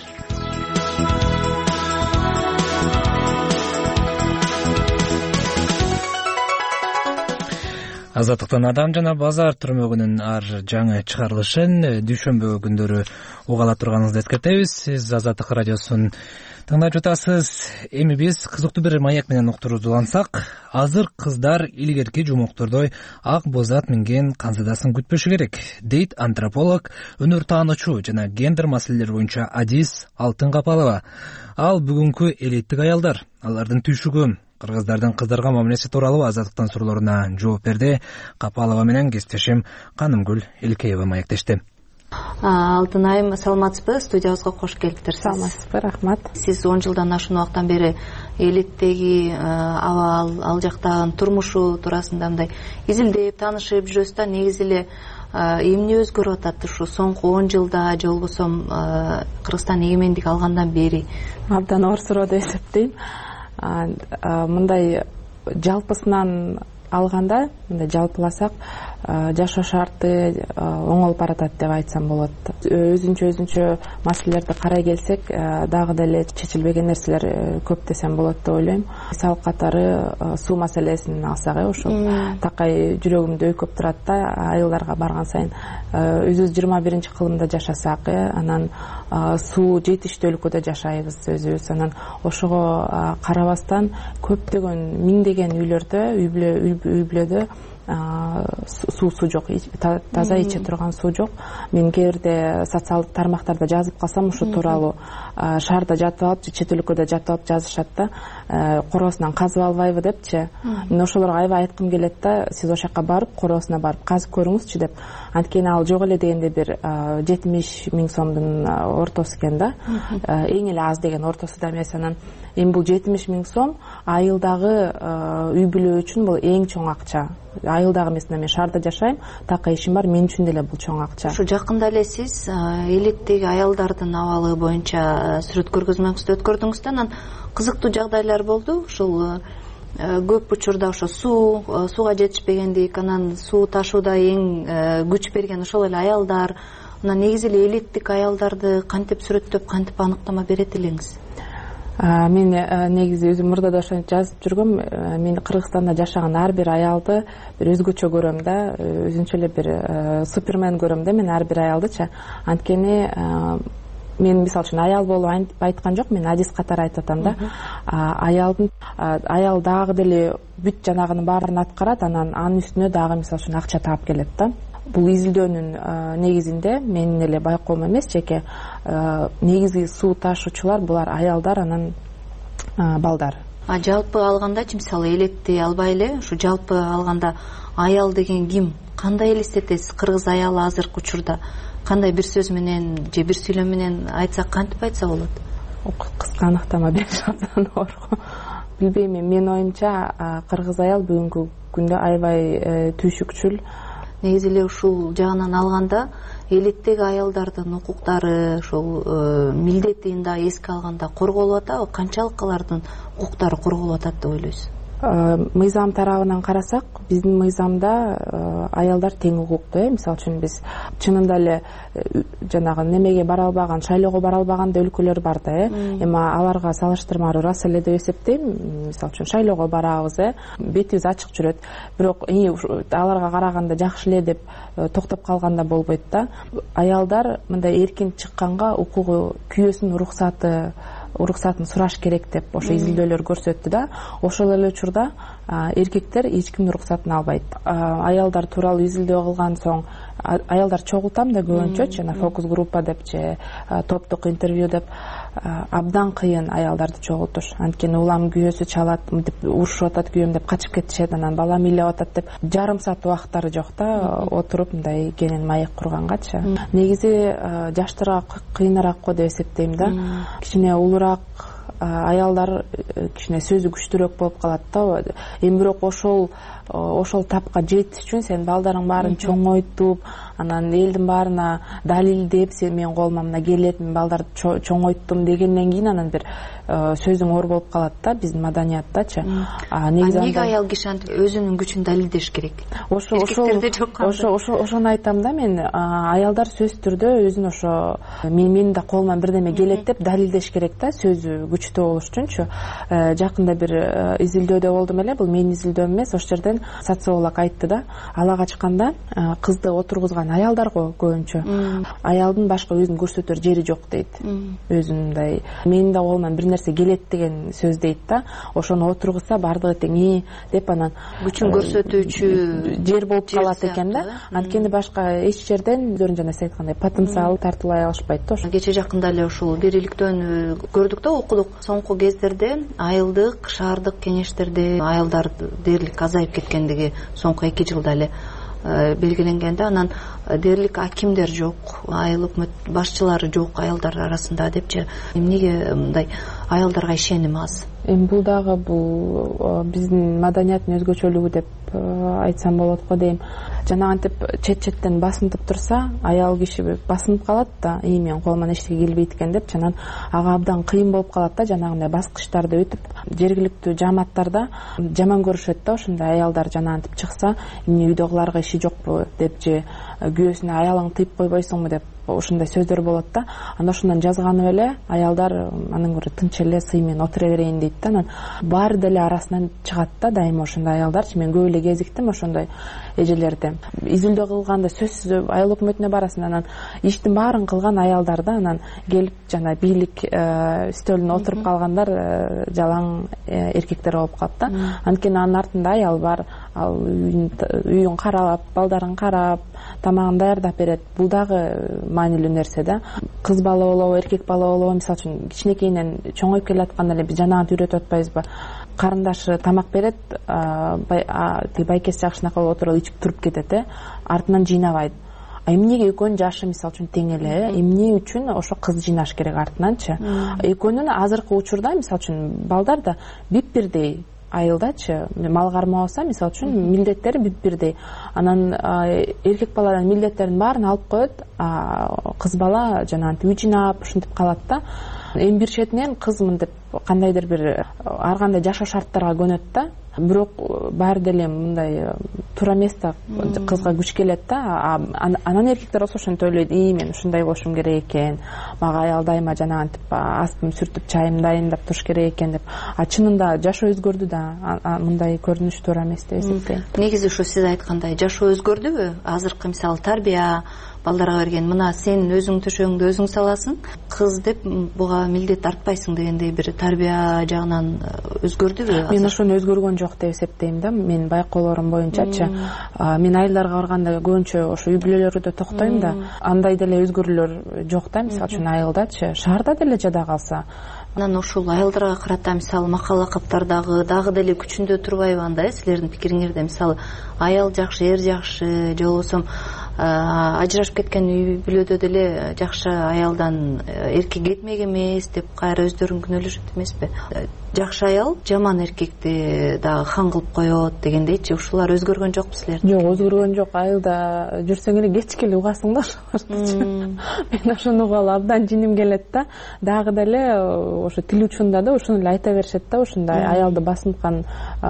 Азаттыктын Адам жана базар түрмөгүнүн ар жаңы чыгарылышын дүйшөмбү күндөрү угала турганыңызды эскертебиз. Сиз Азаттык радиосун тыңдап жатасыз. Эми биз кызыктуу бир маек менен уктурууда улансак, азыр кыздар илгерки жумоктордой ак бозат минген канзадасын күтпөшү керек, дейт антрополог, өнөр таануучу жана гендер маселелери боюнча Адис Алтын Капалова. Ал бүгүнкү элиттик аялдар, алардын түйшүгү, кыргыздардын кыздарга мамилеси тууралуу Азаттыктын суроолоруна жооп берди. Капалова менен кесиптешим Канымгүл Элкеева маектешти. Алтын айым, саламатсызбы? Студиябызга кош келиптирсиз. Саламатсызбы, рахмат. Сиз 10 жылдан ашуун убакыттан бери электеги абал, ал жактагы турмушу туурасында мындай изилдеп таанышып жүрөбүз да. Негизи эле эмне өзгөрүп атат ушу соңку 10 жылда же болбосо Кыргызстан эгемендик алгандан бери? Абдан оор суроо деп эсептейм. Мындай жалпысынан алганда, мындай жалпыласак, жашоо шарты оңолуп баратат деп айтсам болот. Өзүнчө маселелерди карай келсек, дагы деле чечилбеген нерселер көп десем болот деп ойлойм. Мисал катары суу маселесин алсак, ошол такай жүрөгүмдү өйкөп турат да, айылдарга барган сайын. Өзүбүз 21-кылымда жашасак, анан суу жетиштүүлүккө жашайбыз өзүбүз. Анан ошого карабастан көптөгөн миңдеген үйлөрдө, үй бүлөдө суу жок, таза иче турган суу жок. Мен кээ бирде социалдык тармактарда жазып калсам ушу тууралуу, шаарда жатып алып же чет өлкөдө жатып алып жазышат да, короосунан казып албайбы депчи. Мен ошолорго аябай айткым келет да, сиз ошол жака барып, короосуна барып казып көрүңүзчү деп. Анткени ал жок эле дегенде бир 70 000 сомдун ортосу экен да. Эң эле аз деген ортосу да эмес. Анан эми бул 70 000 сом айылдагы үй бүлө үчүн бул эң чоң акча. Айылдагы эмес, мен шаарда жашайм, такай ишим бар, мен үчүн деле бул чоң акча. Ушу жакында эле сиз электеги аялдардын абалы боюнча сүрөт көргөзмөңүздү өткөрдүңүз да, анан кызыктуу жагдайлар болду. Ушул көп учурда ошо сууга жетишпегендик, анан суу ташууда эң күч берген ошол эле аялдар. Анан негизи эле элеттик аялдарды кантип сүрөттөп, кантип аныктама берет элеңиз? Мен негизи өзүм мурда да ошону жазып жүргөм. Мен Кыргызстанда жашаган ар бир аялды бир өзгөчө көрөм да, өзүнчө эле бир супермен көрөм да мен ар бир аялдычы. Анткени мен мисалы үчүн аял болуп айткан жок, мен адис катары айтып атам да. Аял дагы деле бүт жанагынын баарын аткарат, анан анын үстүнө дагы мисалы үчүн акча таап келет да. Бул изилдөөнүн негизинде менин эле байкоом эмес, жеке негизги суу ташуучулар булар аялдар, анан балдар. Жалпы алгандачы, мисалы электи албай эле, ушу жалпы алганда аял деген ким? Кандай элестетесиз кыргыз аялы азыркы учурда? Кандай бир сөз менен же бир сүйлөм менен айтсак, кантип айтса болот? Кыска аныктама бериш абдан оор. Билбейм, менин оюмча кыргыз аял бүгүнкү күндө аябай түйшүкчүл. Негизи эле ушул жагынан алганда элеттеги аялдардын укуктары, ошол милдетин да эске алганда корголуп атабы? Канчалык алардын укуктары корголуп атат деп ойлойсуз? Мыйзам тарабынан карасак, биздин мыйзамда аялдар тең укуктуу. Мисалы үчүн биз чынында эле жанагы немеге бара албаган, шайлоого бара албаган да өлкөлөр бар да, эми аларга салыштырмалуу ырас эле деп эсептейм. Мисалы үчүн шайлоого барабыз, бетибиз ачык жүрөт. Бирок аларга караганда жакшы эле деп токтоп калганда болбойт да. Аялдар мындай эркин чыкканга укугу, күйөөсүнүн уруксатын сураш керек деп ошо изилдөөлөр көрсөттү да. Ошол эле учурда эркектер эч кимдин уруксатын албайт. Аялдар тууралуу изилдөө кылган соң аялдар чогултам да көбүнчө, жана фокус группа деп же топтук интервью деп абдан кыйын аялдарды чогултуш. Анткени улам күйөөсү чалат, деп урушуп атат күйөөм деп качып кетишет, анан балам ыйлап атат деп жарым саат убактары жок да, отуруп мындай кенен маек кургангачы. Негизи жаштарга кыйыныраак го деп эсептейм да. Кичине улураак аялдар кичине сөзү күчтүүрөөк болуп калат да. Эми бирок ошол тапка жетиш үчүн сен балдарың баарын чоңойтуп, анан элдин баарына далилдеп, мен колума мына келет, мен балдарды чоңойттум дегенден кийин анан бир сөзүң оор болуп калат да биздин маданияттачы. Неге аял киши антип өзүнүн күчүн далилдеш керек? Ошону айтам да мен. Аялдар сөзсүз түрдө өзүн ошо менин да колуман бирдеме келет деп далилдеш керек да, сөзү күчтүү болуш үчүнчү. Жакында бир изилдөөдө болдум эле, бул менин изилдөөм эмес, ошол жерден социолог айтты да, ала качканда кызды отургузган аялдарго көбүнчө аялдын башка өзүн көрсөтөр жери жок дейт. Өзүн мындай менин да колуман бир нерсе келет деген сөз дейт да. Ошону отургузса бардыгы тең деп анан күчүн көрсөтүүчү жер болуп калат экен да. Анткени башка эч жерден өздөрүн жана сиз айткандай потенциал тартуулай алышпайт да. Кече жакында эле ушул бийликтөн көрдүк да, окудук. Соңку кездерде айылдык, шаардык кеңештерде аялдар дээрлик азайып кеткендиги соңку 2 жылда эле. белгиленген да. Анан дээрлик акимдер жок, айыл өкмөт башчылары жок аялдар арасында депчи. Эмнеге мындай аялдарга ишеним аз? Эми бул дагы бул биздин маданияттын өзгөчөлүгү деп айтсам болот го дейм. Жанагынтип чет-четтен басынтып турса, аял киши басынып калат да, мен колуман эчтеке келбейт экен деп, жанан ага абдан кыйын болуп калат да, жанагындай баскычтарды өтүп. Жергиликтүү жааматтарда жаман көрүшөт да, ошондой аялдар жанагынтип чыкса, эмне үйдөгүларга иши жокпу деп же күйөөсүнө аялың тыйып койбойсуңбу деп ушундай сөздөр болот да. Анда ошондон жазганып эле аялдар анын көрө тынч эле сый менен отура берейин дейт да. Анан баары деле арасынан чыгат да дайыма ошондой аялдарчы. Мен көп эле кезиктим ошондой эжелерди. Изилдөө кылганда сөзсүз айыл өкмөтүнө барасың, анан иштин баарын кылган аялдар да, анан келип жана бийлик стөлүнө отуруп калгандар жалаң эркектер болуп калат да. Анткени анын артында аял бар, ал үйүн карап, балдарын карап, тамагын даярдап берет. Бул дагы маанилүү нерсе да. Кыз бала болобу, эркек бала болобу, мисалы үчүн кичинекейинен чоңоюп келатканда эле биз жанагынтип үйрөтүп атпайбызбы? Карындашы тамак берет, байкеси жакшынакы болуп отуруп ичип туруп кетет, артынан жыйнабайт. Эмнеге экөөнүн жашы мисалы үчүн тең эле, эмне үчүн ошо кыз жыйнаш керек артынанчы? Экөөнүн азыркы учурда мисалы үчүн балдар да бип-бирдей айылдачы, мал кармоо болсо мисалы үчүн милдеттери бип-бирдей. Анан эркек баладан милдеттерин баарын алып коет, кыз бала жанагынтип үй жыйнап ушинтип калат да. Эми бир четинен кыз мынтип кандайдыр бир ар кандай жашоо шарттарга көнөт да. Бирок баары деле мындай туура эмес да, кызга күч келет да. Анан эркектер болсо ошентип ойлойт, мен ушундай болушум керек экен, мага аял дайыма жанагынтип астын сүртүп чайымды дайындап туруш керек экен деп. Чынында жашоо өзгөрдү да, мындай көрүнүш туура эмес деп эсептейм. Негизи ушу сиз айткандай жашоо өзгөрдүбү? Азыркы мисалы тарбия балдарга берген, мына сен өзүң төшөгүңдү өзүң саласың, кыз деп буга милдет артпайсың дегендей бир тарбия жагынан өзгөрдүбү? Мен ошону өзгөргөн жок деп эсептейм да. Мен байкоолорум боюнчачы, мен айылдарга барганда көбүнчө ошо үй бүлөлөрдө токтойм да. Андай деле өзгөрүүлөр жок да, мисалы үчүн айылдачы, шаарда деле жада калса. Анан ушул айылдарга карата мисалы макал лакаптардагы дагы деле күчүндө турбайбы анда, силердин пикириңерде? Мисалы аял жакшы, эр жакшы, же болбосо ажырашып кеткен үй бүлөдө деле жакшы аялдан эркек кетмек эмес деп кайра өздөрүн күнөөлөшөт эмеспи? Жакшы аял жаман эркекти дагы хан кылып коет дегендейчи. Ушулар өзгөргөн жокпу силерде? Жок, өзгөргөн жок. Айылда жүрсөң эле кечке эле угасың да ошолорду. Мен ошону угалы абдан жиним келет да. Дагы деле ошо тил учунда да ушуну эле айта беришет да, ушундай аялды басынткан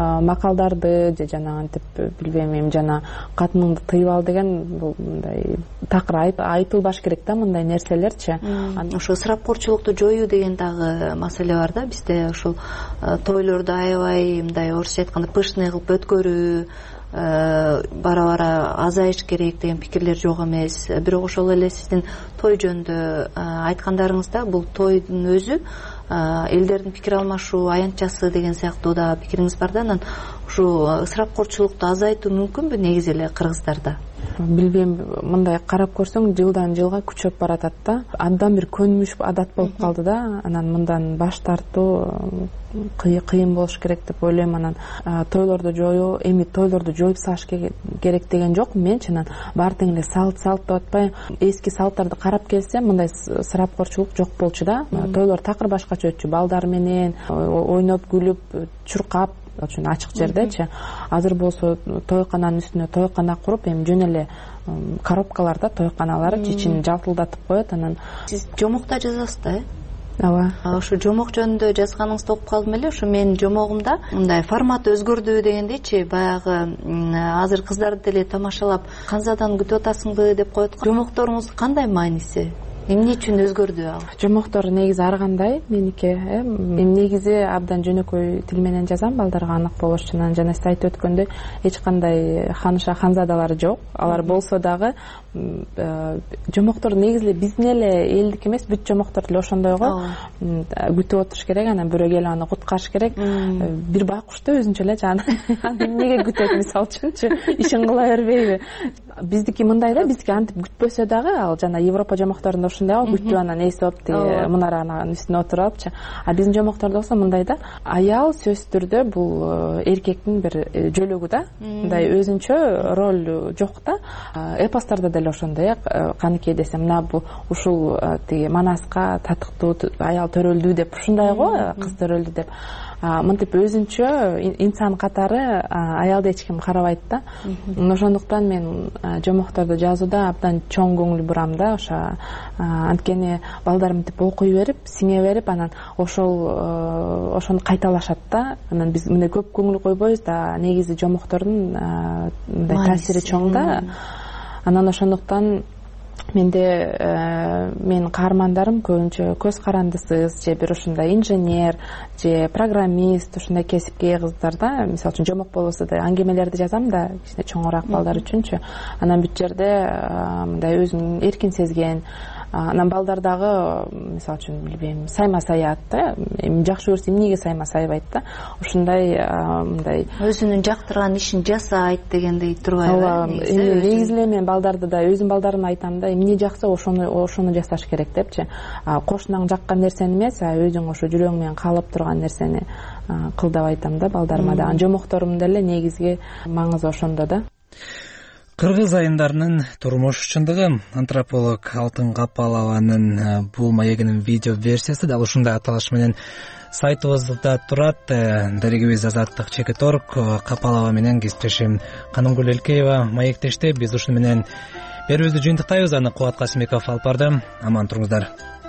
макалдарды же жанагынтип билбейм эми жана катыныңды тыйып ал деген бул мындай такыр айтылбаш керек да мындай нерселерчи. Ошо ысырапкорчулукту жоюу деген дагы маселе бар да бизде. Ушул тойлорду аябай мындай орусча айтканда пышный кылып өткөрүү бара-бара азайыш керек деген пикирлер жок эмес. Бирок ошол эле сиздин той жөнүндө айткандарыңызда бул тойдун өзү элдердин пикир алмашуу аянтчасы деген сыяктуу да пикириңиз бар да. Анан ушу ысырапкорчулукту азайтуу мүмкүнбү негизи эле кыргыздарда? Билбейм, мындай карап көрсөң жылдан жылга күчөп баратат да. Абдан бир көнүмүш адат болуп калды да. Анан мындан баш тартуу кыйын болуш керек деп ойлойм. Анан тойлорду жоюу, эми тойлорду жоюп салыш керек деген жок менчи. Анан баары тең эле салт деп атпай, эски салттарды карап келсе, мындай ысырапкорчулук жок болчу да. Тойлор такыр башкача өтчү, балдар менен ойноп күлүп, чуркап, үчүн ачык жердечи. Азыр болсо тойкананын үстүнө тойкана куруп, эми жөн эле коробкаларда тойканалар ичин жалтылдатып коет. Анан сиз жомокто жазасыз да, ооба. Ошо жомок жөнүндө жазганыңызды окуп калдым эле. Ошо менин жомогумда мындай формат өзгөрдү дегендейчи, баягы азыр кыздарды деле тамашалап канзадан күтүп атасыңбы деп коет. Жомокторуңуз кандай мааниси? Эмне үчүн өзгөрдү ал? Жомоктор негизи ар кандай меники. Мен негизи абдан жөнөкөй тил менен жазам, балдарга анык болуш үчүн. Жана сиз айтып өткөндөй эч кандай ханыша ханзадалар жок. Алар болсо дагы жомоктор негизи биздин эле элдик эмес, бүт жомоктор деле ошондой го. Күтүп отуруш керек, анан бирөө келип аны куткарыш керек. Бир байкушту өзүнчө эле аны эмнеге күтөт мисалы үчүнчү, ишин кыла бербейби? Биздики мындай да, биздики антип күтпөсө дагы, ал жана Европа жомокторунда ушундай го күтүп анан эси болуп тиги мунаранын үстүнө отуруп алыпчы. А биздин жомоктордо болсо мындай да, аял сөзсүз түрдө бул эркектин бир жөлөгү да, мындай өзүнчө роль жок да. Эпостордо деле ошондой, каныкей десем мына бул ушул тиги манаска татыктуу аял төрөлдү деп ушундай го, кыз төрөлдү деп. Мынтип өзүнчө инсан катары аялды эч ким карабайт да. Ошондуктан мен жомокторду жазууда абдан чоң көңүл бурам да. Анткени балдар мынтип окуй берип, сиңе берип, анан ошону кайталашат да. Анан биз мындай көп көңүл койбойбуз да, негизи жомоктордун мындай таасири чоң да. Анан ошондуктан менин каармандарым көбүнчө көз карандысыз же бир ушундай инженер же программист, ушундай кесипке ээ кыздар да. Мисалы үчүн жомок болбосо да аңгемелерди жазам да, кичине чоңураак балдар үчүнчү. Анан бүт жерде мындай өзүн эркин сезген, анан балдар дагы мисалы үчүн билбейм, сайма саят да, эми жакшы көрсө эмнеге сайма сайбайт да, ошондой мындай өзүнүн жактырган ишин жасайт дегендей турбайбы? Негизи эле мен балдарды да, өзүм балдарыма айтам да, эмне жакса ошону жасаш керек депчи. Кошунаң жаккан нерсени эмес, өзүң ошо жүрөгүң менен каалап турган нерсени кыл деп айтам да балдарыма да. Жомокторум деле негизги маңызы ошондо да. Кыргыз айымдарынын турмуш чындыгы. Антрополог Алтын Капалованын бул маегинин видео версиясы дал ушундай аталыш менен сайтыбызда турат. Дарегибиз Азаттык Чекиторг Капалова менен кесиптешим Канымгүл Элкеева маектешти. Биз ушуну менен берүүбүздү жыйынтыктайбыз. Аны Кубат Касымбеков алып барды. Аман туруңуздар.